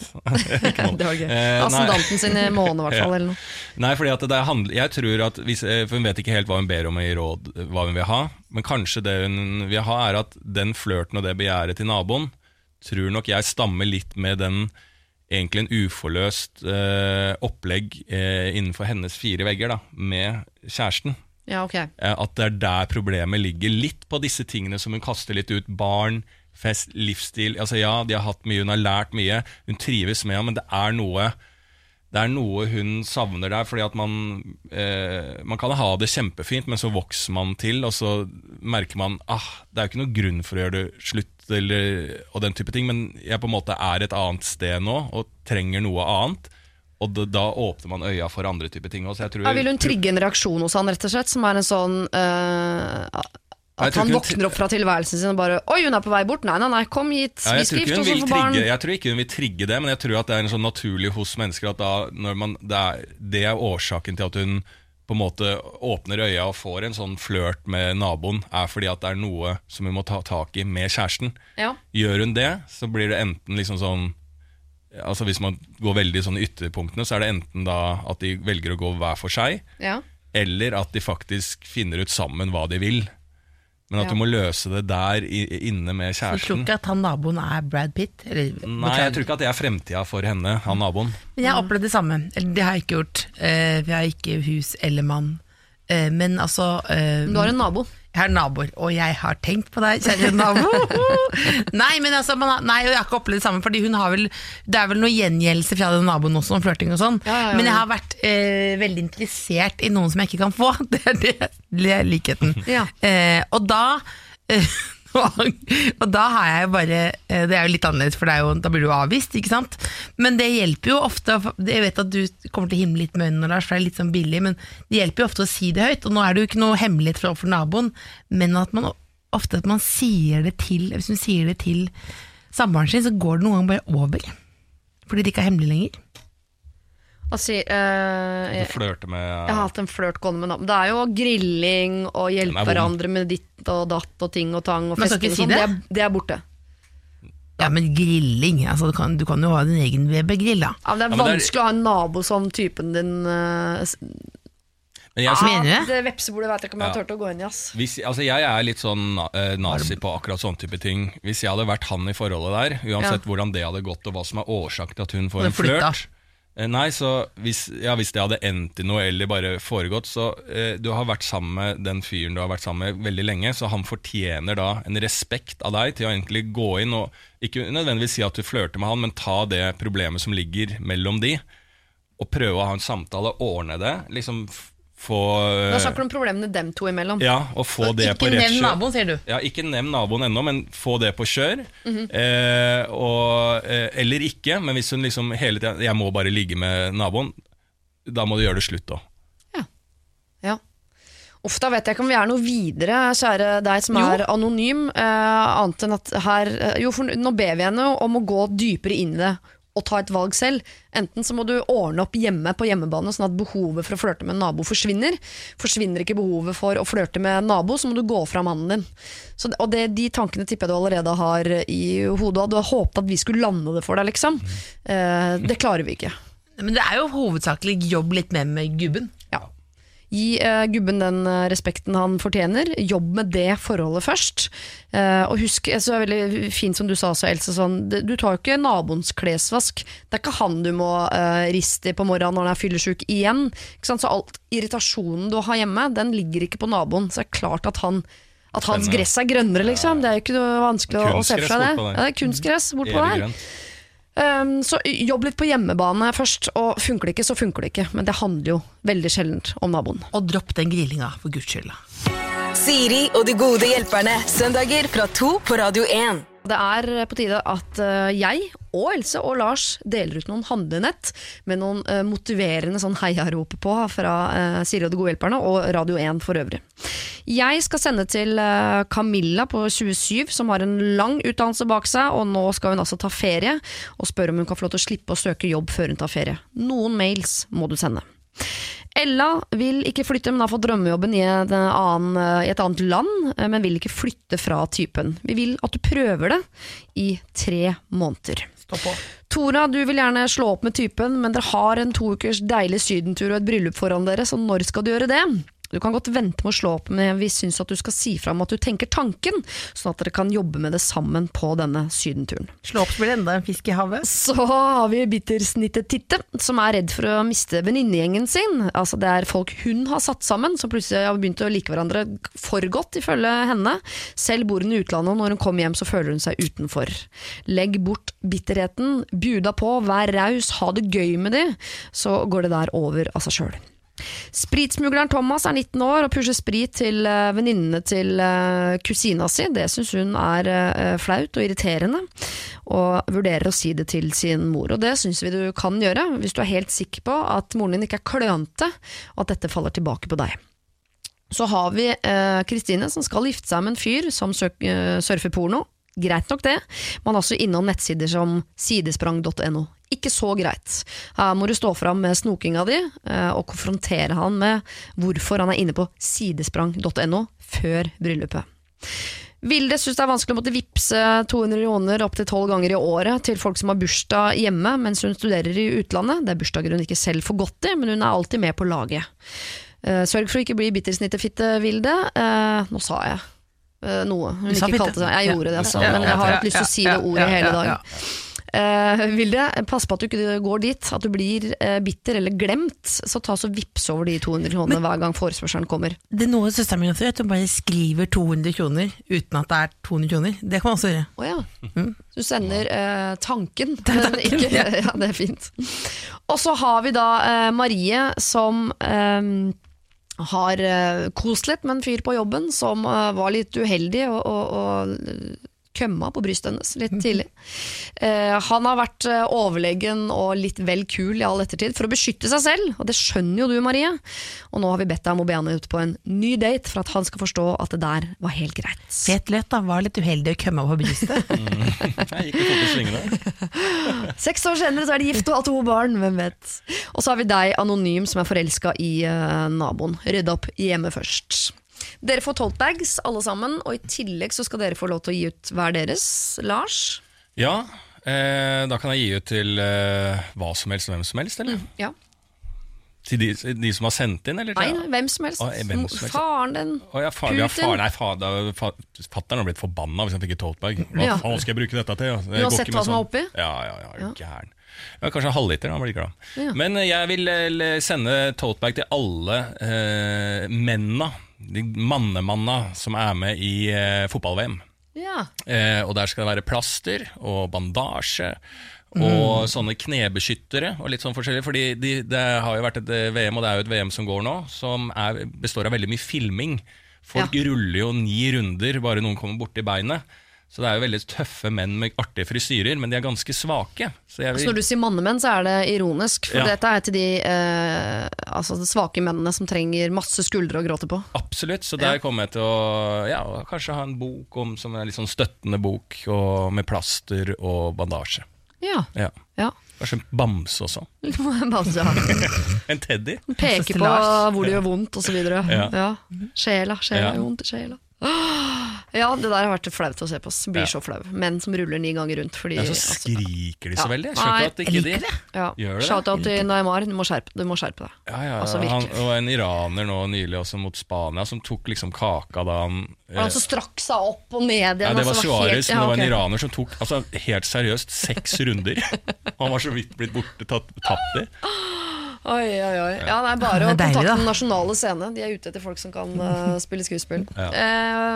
Det var gøy. Eh, Ascendanten sin i måned, i hvert fall. Ja. Eller noe. Nei, fordi at det handler, jeg tror at hvis, for hun vet ikke helt hva hun ber om i råd, hva hun vil ha, men kanskje det hun vil ha er at den flørten og det begjæret til naboen, tror nok jeg stammer litt med den egentlig en uforløst eh, opplegg eh, innenfor hennes fire vegger da, med kjæresten. Ja, okay. At det er der problemet ligger litt på disse tingene som hun kaster litt ut. Barn, fest, livsstil. Altså ja, de har hatt mye, hun har lært mye. Hun trives med ham, men det er noe Det er noe hun savner der. Fordi at man eh, Man kan ha det kjempefint, men så vokser man til, og så merker man ah, det er jo ikke noe grunn for å gjøre det slutt eller, og den type ting. Men jeg på en måte er et annet sted nå og trenger noe annet. Og da, da åpner man øya for andre typer ting også. Jeg tror, ja, vil hun trigge en reaksjon hos han, rett og slett, som er en sånn uh, at han våkner opp fra tilværelsen sin og bare oi, hun er på vei bort, nei, nei, nei, kom hit, ja, vi skrift og sånn for barn. Jeg tror ikke hun vil trigge det, men jeg tror at det er en sånn naturlig hos mennesker at da, når man, det, er, det er årsaken til at hun på en måte åpner øya og får en sånn flørt med naboen, er fordi at det er noe som hun må ta tak i med kjæresten. Ja. Gjør hun det, så blir det enten liksom sånn, altså hvis man går veldig sånn i ytterpunktene, så er det enten da at de velger å gå hver for seg, ja. Eller at de faktisk finner ut sammen hva de vil. Men at ja. du må løse det der inne med kjæresten. Du tror ikke at han naboen er Brad Pitt? Eller, nei, jeg tror ikke at det er fremtiden for henne, han naboen. Men jeg har opplevd det samme, eller det har jeg ikke gjort. Uh, vi har ikke hus eller mann. Uh, men altså uh, Du har en nabo. Jeg har naboer, og jeg har tenkt på deg, kjære nabo. Nei, men altså, man har, nei, jeg har ikke opplevd det samme, fordi hun har vel, det er vel noe gjengjeldelse fra den naboen også, om flørting og sånn. Ja, ja, ja. Men jeg har vært eh, veldig interessert i noen som jeg ikke kan få. Det er det, det er likheten. Ja. Eh, og da... Eh, og da har jeg jo bare, det er jo litt annerledes, for det er jo, da blir du avvist, ikke sant? Men det hjelper jo ofte, jeg vet at du kommer til å himle litt med øynene, Lars, for det er litt sånn billig, men det hjelper jo ofte å si det høyt, og nå er det jo ikke noe hemmelighet for, for naboen, men at man ofte at man sier det til, hvis man sier det til samboeren sin, så går det noen gang bare over, fordi det ikke er hemmelig lenger. Altså, øh, jeg, flørte med, uh, jeg har hatt en flørt gående med naboen. Det er jo grilling og hjelpe hverandre med ditt og datt og ting og tang og festing og sånn. Det? Det, det er borte. Ja, men grilling, altså, du, kan, du kan jo ha din egen Weber-grill da. Ja, men det er ja, vanskelig det er... å ha en nabo som typen din uh, Men jeg, ah, mener det? Det vepsebordet vet jeg ikke om jeg har tørt å gå inn i, ass. Hvis, altså, jeg er litt sånn uh, nazi på akkurat sånne type ting. Hvis jeg hadde vært han i forholdet der, uansett ja. hvordan det hadde gått og hva som er årsak til at hun får en flørt. Nei, så hvis, ja, hvis det hadde endt i noe eller bare foregått, så eh, du har vært sammen med den fyren du har vært sammen med veldig lenge, så han fortjener da en respekt av deg til å egentlig gå inn og ikke nødvendigvis si at du flørter med han, men ta det problemet som ligger mellom de, og prøve å ha en samtale, ordne det, liksom få... Da snakker du om problemene dem to imellom. Ja, og få så det på rett kjør. Ikke nevn naboen, sier du? Ja, ikke nevn naboen ennå, men få det på kjør. Mm-hmm. eh, og, eh, eller ikke, men hvis hun liksom hele tiden, jeg må bare ligge med naboen, da må du gjøre det slutt da. Ja, ja. Uff, da vet jeg ikke om vi er noe videre, kjære deg som jo. er anonym, eh, annet enn at her, jo, for nå ber vi henne om å gå dypere inn i det, og ta et valg selv. Enten så må du ordne opp hjemme på hjemmebane, sånn at behovet for å flørte med en nabo forsvinner. Forsvinner ikke behovet for å flørte med en nabo, så må du gå fra mannen din. Så, og det, de tankene tipper jeg du allerede har i hodet, og du har håpet at vi skulle lande det for deg, liksom. Eh, det klarer vi ikke. Men det er jo hovedsakelig jobb litt med med gubben. Ja. Gi uh, gubben den uh, respekten han fortjener. Jobb med det forholdet først. Uh, og husk, så er det veldig fint som du sa så, Else, sånn, det, du tar jo ikke naboens klesvask. Det er ikke han du må uh, riste i på morgenen når han er fyllesyk igjen. Ikke sant? Så alt irritasjonen du har hjemme, den ligger ikke på naboen. Så det er klart at han at hans gress er grønnere, liksom. Det er jo ikke noe vanskelig å, å se fra det. Ja, det er kunstgress bort på der. Um, så jobb litt på hjemmebane først, og funker det ikke, så funker det ikke. Men det handler jo veldig sjeldent om naboen. Og dropp den grillinga, for Guds skyld. Siri og de gode hjelperne. Søndager fra to på Radio én. Det er på tide at jeg og Else og Lars deler ut noen handlenett med noen motiverende sånn heiarop på fra Siri og de gode hjelperne og Radio én for øvrig. Jeg skal sende til Camilla på tjuesyv, som har en lang utdannelse bak seg, og nå skal hun altså ta ferie, og spørre om hun kan få lov til å slippe å søke jobb før hun tar ferie. Noen mails må du sende. Ella vil ikke flytte, men har fått drømmejobben i, annen, i et annet land, men vil ikke flytte fra typen. Vi vil at du prøver det i tre måneder. Stopp på. Tora, du vil gjerne slå opp med typen, men dere har en to ukers deilig sydentur og et bryllup foran dere, så når skal du gjøre det? Du kan godt vente med å slå opp, men vi synes at du skal si fra om at du tenker tanken, sånn at dere kan jobbe med det sammen på denne sydenturen. Slå opp, så blir det enda en fisk i havet. Så har vi bittersnittet Titte, som er redd for å miste venninnegjengen sin. Altså det er folk hun har satt sammen, som plutselig har begynt å like hverandre for godt, ifølge henne. Selv bor hun i utlandet, og når hun kommer hjem så føler hun seg utenfor. Legg bort bitterheten, bjuda på, vær raus, ha det gøy med det, så går det der over av seg selv. Spritsmugleren Thomas er nitten år og pusher sprit til uh, venninnene til uh, kusina si. Det synes hun er uh, flaut og irriterende, og vurderer å si det til sin mor. Og det synes vi du kan gjøre hvis du er helt sikker på at moren din ikke er klønete, og at dette faller tilbake på deg. Så har vi Kristine uh, som skal gifte seg med en fyr som søk, uh, surfer porno. Greit nok det, man er også innom nettsider som sidesprang punktum no. Ikke så greit. Her må du stå fram med snokinga di og konfrontere han med hvorfor han er inne på sidesprang punktum no før bryllupet. Vilde synes det er vanskelig å måtte vipse to hundre kroner opp til tolv ganger i året til folk som har bursdag hjemme mens hun studerer i utlandet. Det er bursdager hun ikke selv får godt i, men hun er alltid med på laget. Sørg for å ikke bli bittersnittefitte, Vilde. Nå sa jeg noe hun ikke kalte det. Jeg gjorde det, altså, men jeg har hatt lyst til å si det ordet hele dag. Uh, Vilde, pass på at du ikke går dit, at du blir uh, bitter eller glemt, så ta så vips over de to hundre kroner hver gang forespørselen kommer. Det er noe søsteren min også gjør, at hun bare skriver to hundre kroner uten at det er to hundre kroner. Det kan man også gjøre. Å ja, mm. Du sender uh, tanken, men ikke, ja, det er fint. Og så har vi da uh, Marie som um, har uh, kost litt med en fyr på jobben som uh, var litt uheldig og, og, og kømma på brystet hennes litt tidlig. Eh, han har vært overlegen og litt vel kul i all ettertid for å beskytte seg selv, og det skjønner jo du, Marie. Og nå har vi bedt deg om å be han ut på en ny date for at han skal forstå at det der var helt greit. Fet løt da, var litt uheldig å kømma på brystet. mm. Jeg gikk ikke på svingene. Seks år senere så er de gift og har to barn, hvem vet. Og så har vi deg, anonym, som er forelsket i uh, naboen. Rydde opp hjemme først. Dere får tote bags alle sammen, og i tillegg så skal dere få lov til å gi ut hver deres. Lars? Ja, eh, da kan jeg gi ut til eh, hva som helst og hvem som helst, eller? Mm, ja. Til de, de som har sendt inn, eller? Nei, nei, hvem som helst. Å, hvem som helst. Faren din, Å, ja, far, ja, far, nei, far, da, far, fatteren har blitt forbanna hvis han fikk et tote bag. Hva Ja. faen skal jeg bruke dette til? Ja? Du har sett hva som er oppi? Ja, ja, ja, er du gæren. Ja, kanskje en halvliter, han blir glad. Ja. Men jeg vil eh, sende tote bag til alle eh, mennene, de mannemanna som er med i eh, fotball-V M. Ja. Eh, og der skal det være plaster og bandasje og Mm. sånne knebeskyttere og litt sånn forskjellig, fordi de, det har jo vært et V M, og det er jo et V M som går nå, som er, består av veldig mye filming. Folk ruller jo ni runder, bare noen kommer bort i beinet. Så det er jo veldig tøffe menn med artige frisyrer, men de er ganske svake. Så jeg Så vil... når du sier mannemenn, så er det ironisk, for Ja. dette er til de, eh, altså de svake mennene som trenger masse skuldre å gråte på. Absolutt, så der kommer jeg til å ja, kanskje ha en bok om, som er litt sånn støttende bok, og med plaster og bandasje. Ja, Ja. ja. Kanskje en bamse også. Bare En teddy. peke på Lars. hvor det gjør vondt og så videre. Ja. Ja. Sjela, sjela, Ja. gjør vondt i sjela. Ja, det der har vært flaut å se på. Blir Ja. så flau. Menn som ruller ni ganger rundt fordi, Ja, så altså, skriker de så Ja. veldig. Jeg skjønner Nei, ikke at ikke de jeg liker ja. Gjør det? Shout out til Neymar, du må skjerpe, du må skjerpe deg. Ja, ja, Altså, han, virkelig. og en iraner nå nylig også mot Spania, som tok liksom kaka da han eh, Han som strakk seg opp og ned igjen. ja, det var altså, Suarez, helt- men det var en ja, ok. iraner som tok altså, helt seriøst seks runder. Han var så vidt blitt borte, tatt, tatt i. Oi, oi, oi. Ja, det er bare å Det er deilig, kontakte da. den nasjonale scene. De er ute etter folk som kan uh, spille skuespill. Ja. Eh,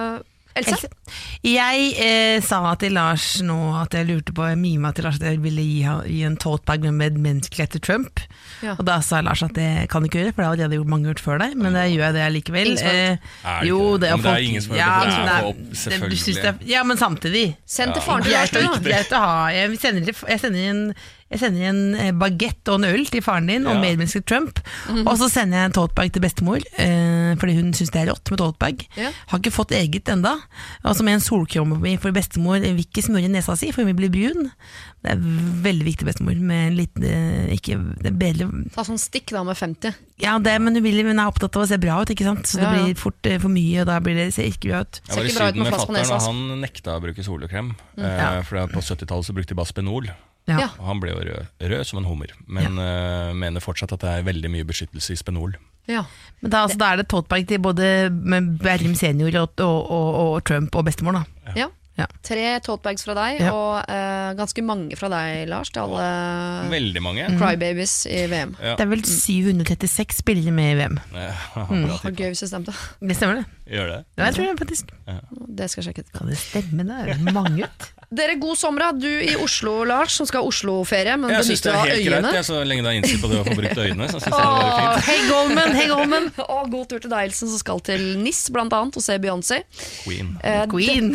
Else? Jeg eh, sa til Lars nå at jeg lurte på mima til Lars at jeg ville gi, gi en tote-bag med medmenneskelighet til Trump. Ja. Og da sa Lars at det kan du ikke gjøre, for det har allerede gjort mange gjort før deg. Men det gjør jeg det likevel. Ingen som har Eh, Er det jo, ikke det? det er Men det er folk- ingen som har ja, gjort det, for nei, det er opp, det- du selvfølgelig. synes det er- Ja, men samtidig. Send til faren til Lars, Greit, du da. greit å ha. Jeg sender, jeg sender en Jeg sender en eh, bagett og en øl til faren din og Ja. medmennesket Trump. Og så sender jeg en totebag til bestemor, eh, fordi hun synes det er rått med totebag. Ja. Har ikke fått eget enda. Altså med en solkromme på meg, for bestemor vil ikke smøre nesa si, for hun vil bli brun. Det er veldig viktig, bestemor. Med en liten, eh, ikke, det er bedre. Ta sånn stikk da med femti. Ja, det, men hun, vil, hun er opptatt av å se bra ut, ikke sant? Så det Ja, ja. blir fort eh, for mye, og da blir det, ser ikke bra ut. Jeg var i ikke bra ut Syden med med flass på fatteren, nesa, og ass. han nekta å bruke solkrem. Ja. Eh, for på syttitallet så brukte de bare Spenol. Ja. Ja. Og han ble jo rød, rød som en hummer. Men eh, mener fortsatt at det er veldig mye beskyttelse i Spenol. Ja. Men da, altså, da er det totebag til både med Berlim senior og, og, og, og Trump og bestemor, da. Ja. Ja. Tre totebags fra deg, Ja. og eh, ganske mange fra deg, Lars, til alle Veldig mange. crybabies i V M. Ja. Det er vel syv hundre og trettiseks spillere med i V M. Ja, bra Det var tipp. gøy hvis det stemte. Det stemmer det? Gjør det? Ja, jeg tror det faktisk. Det skal jeg sjekke ut. Kan det stemme? Det er mange ut. Dere, god sommer, da. Du i Oslo, Lars, som skal ha Oslo-ferie, men Jeg syns det benytter er av helt greit, øyene. jeg, så lenge det er innstilt på det å få brukt øynene. Så synes jeg det er bare Åh, fint. hei Goldman, hei Goldman. Og god tur til deg, Elsen, som skal til N I S, blant annet, og se Beyoncé. Queen. Eh, Queen.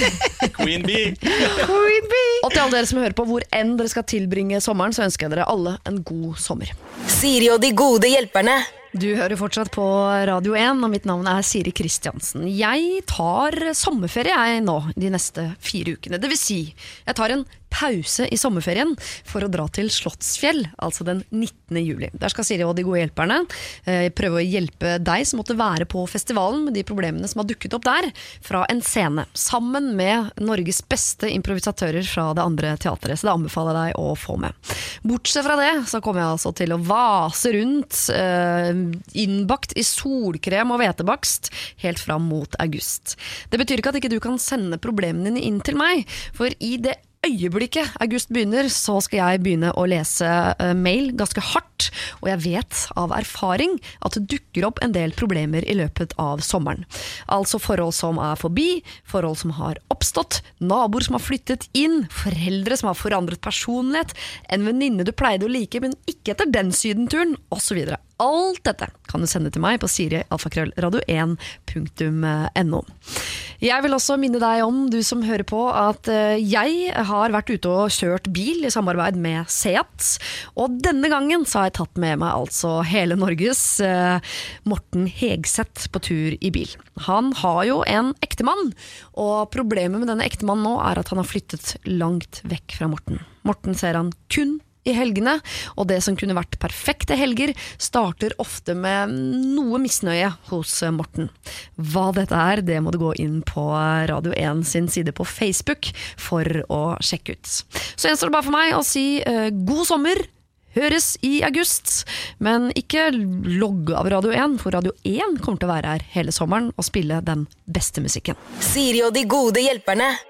Queen Bee! Queen bee. Og til alle dere som hører på hvor enn dere skal tilbringe sommeren, så ønsker jeg dere alle en god sommer. Siri og de gode hjelperne. Du hører fortsatt på Radio én, og mitt navn er Siri Kristiansen. Jeg tar sommerferie jeg nå, de neste fire ukene. Det vil si, jeg tar en pause i sommerferien for å dra til Slottsfjell, altså den nittende juli. Der skal Siri og de gode hjelperne eh, prøve å hjelpe deg som måtte være på festivalen med de problemene som har dukket opp der, fra en scene, sammen med Norges beste improvisatører fra det andre teateret. Så det anbefaler jeg deg å få med. Bortsett fra det, så kommer jeg altså til å vase rundt, eh, innbakt i solkrem og hvetebakst, helt fram mot august. Det betyr ikke at ikke du kan sende problemene dine inn til meg, for i det øyeblikket august begynner, så skal jeg begynne å lese uh, mail ganske hardt, og jeg vet av erfaring at det dukker opp en del problemer i løpet av sommeren. Altså forhold som er forbi, forhold som har oppstått, naboer som har flyttet inn, foreldre som har forandret personlighet, en venninne du pleide å like, men ikke etter den sydenturen, og så videre. Alt dette kan du sende til meg på siri alfakrøll radio én punktum no. Jeg vil også minne deg om, du som hører på, at jeg har vært ute og kjørt bil i samarbeid med Seat, og denne gangen så har jeg tatt med meg altså hele Norges eh, Morten Hegseth på tur i bil. Han har jo en ektemann, og problemet med denne ektemannen nå er at han har flyttet langt vekk fra Morten. Morten ser han kun i helgene, og det som kunne vært perfekte helger starter ofte med noe misnøye hos Morten. Hva dette er, det må du gå inn på Radio én sin side på Facebook for å sjekke ut. Så gjenstår det bare for meg å si uh, god sommer, høres i august, men ikke logg av Radio én, for Radio én kommer til å være her hele sommeren og spille den beste musikken. Siri og de gode hjelperne.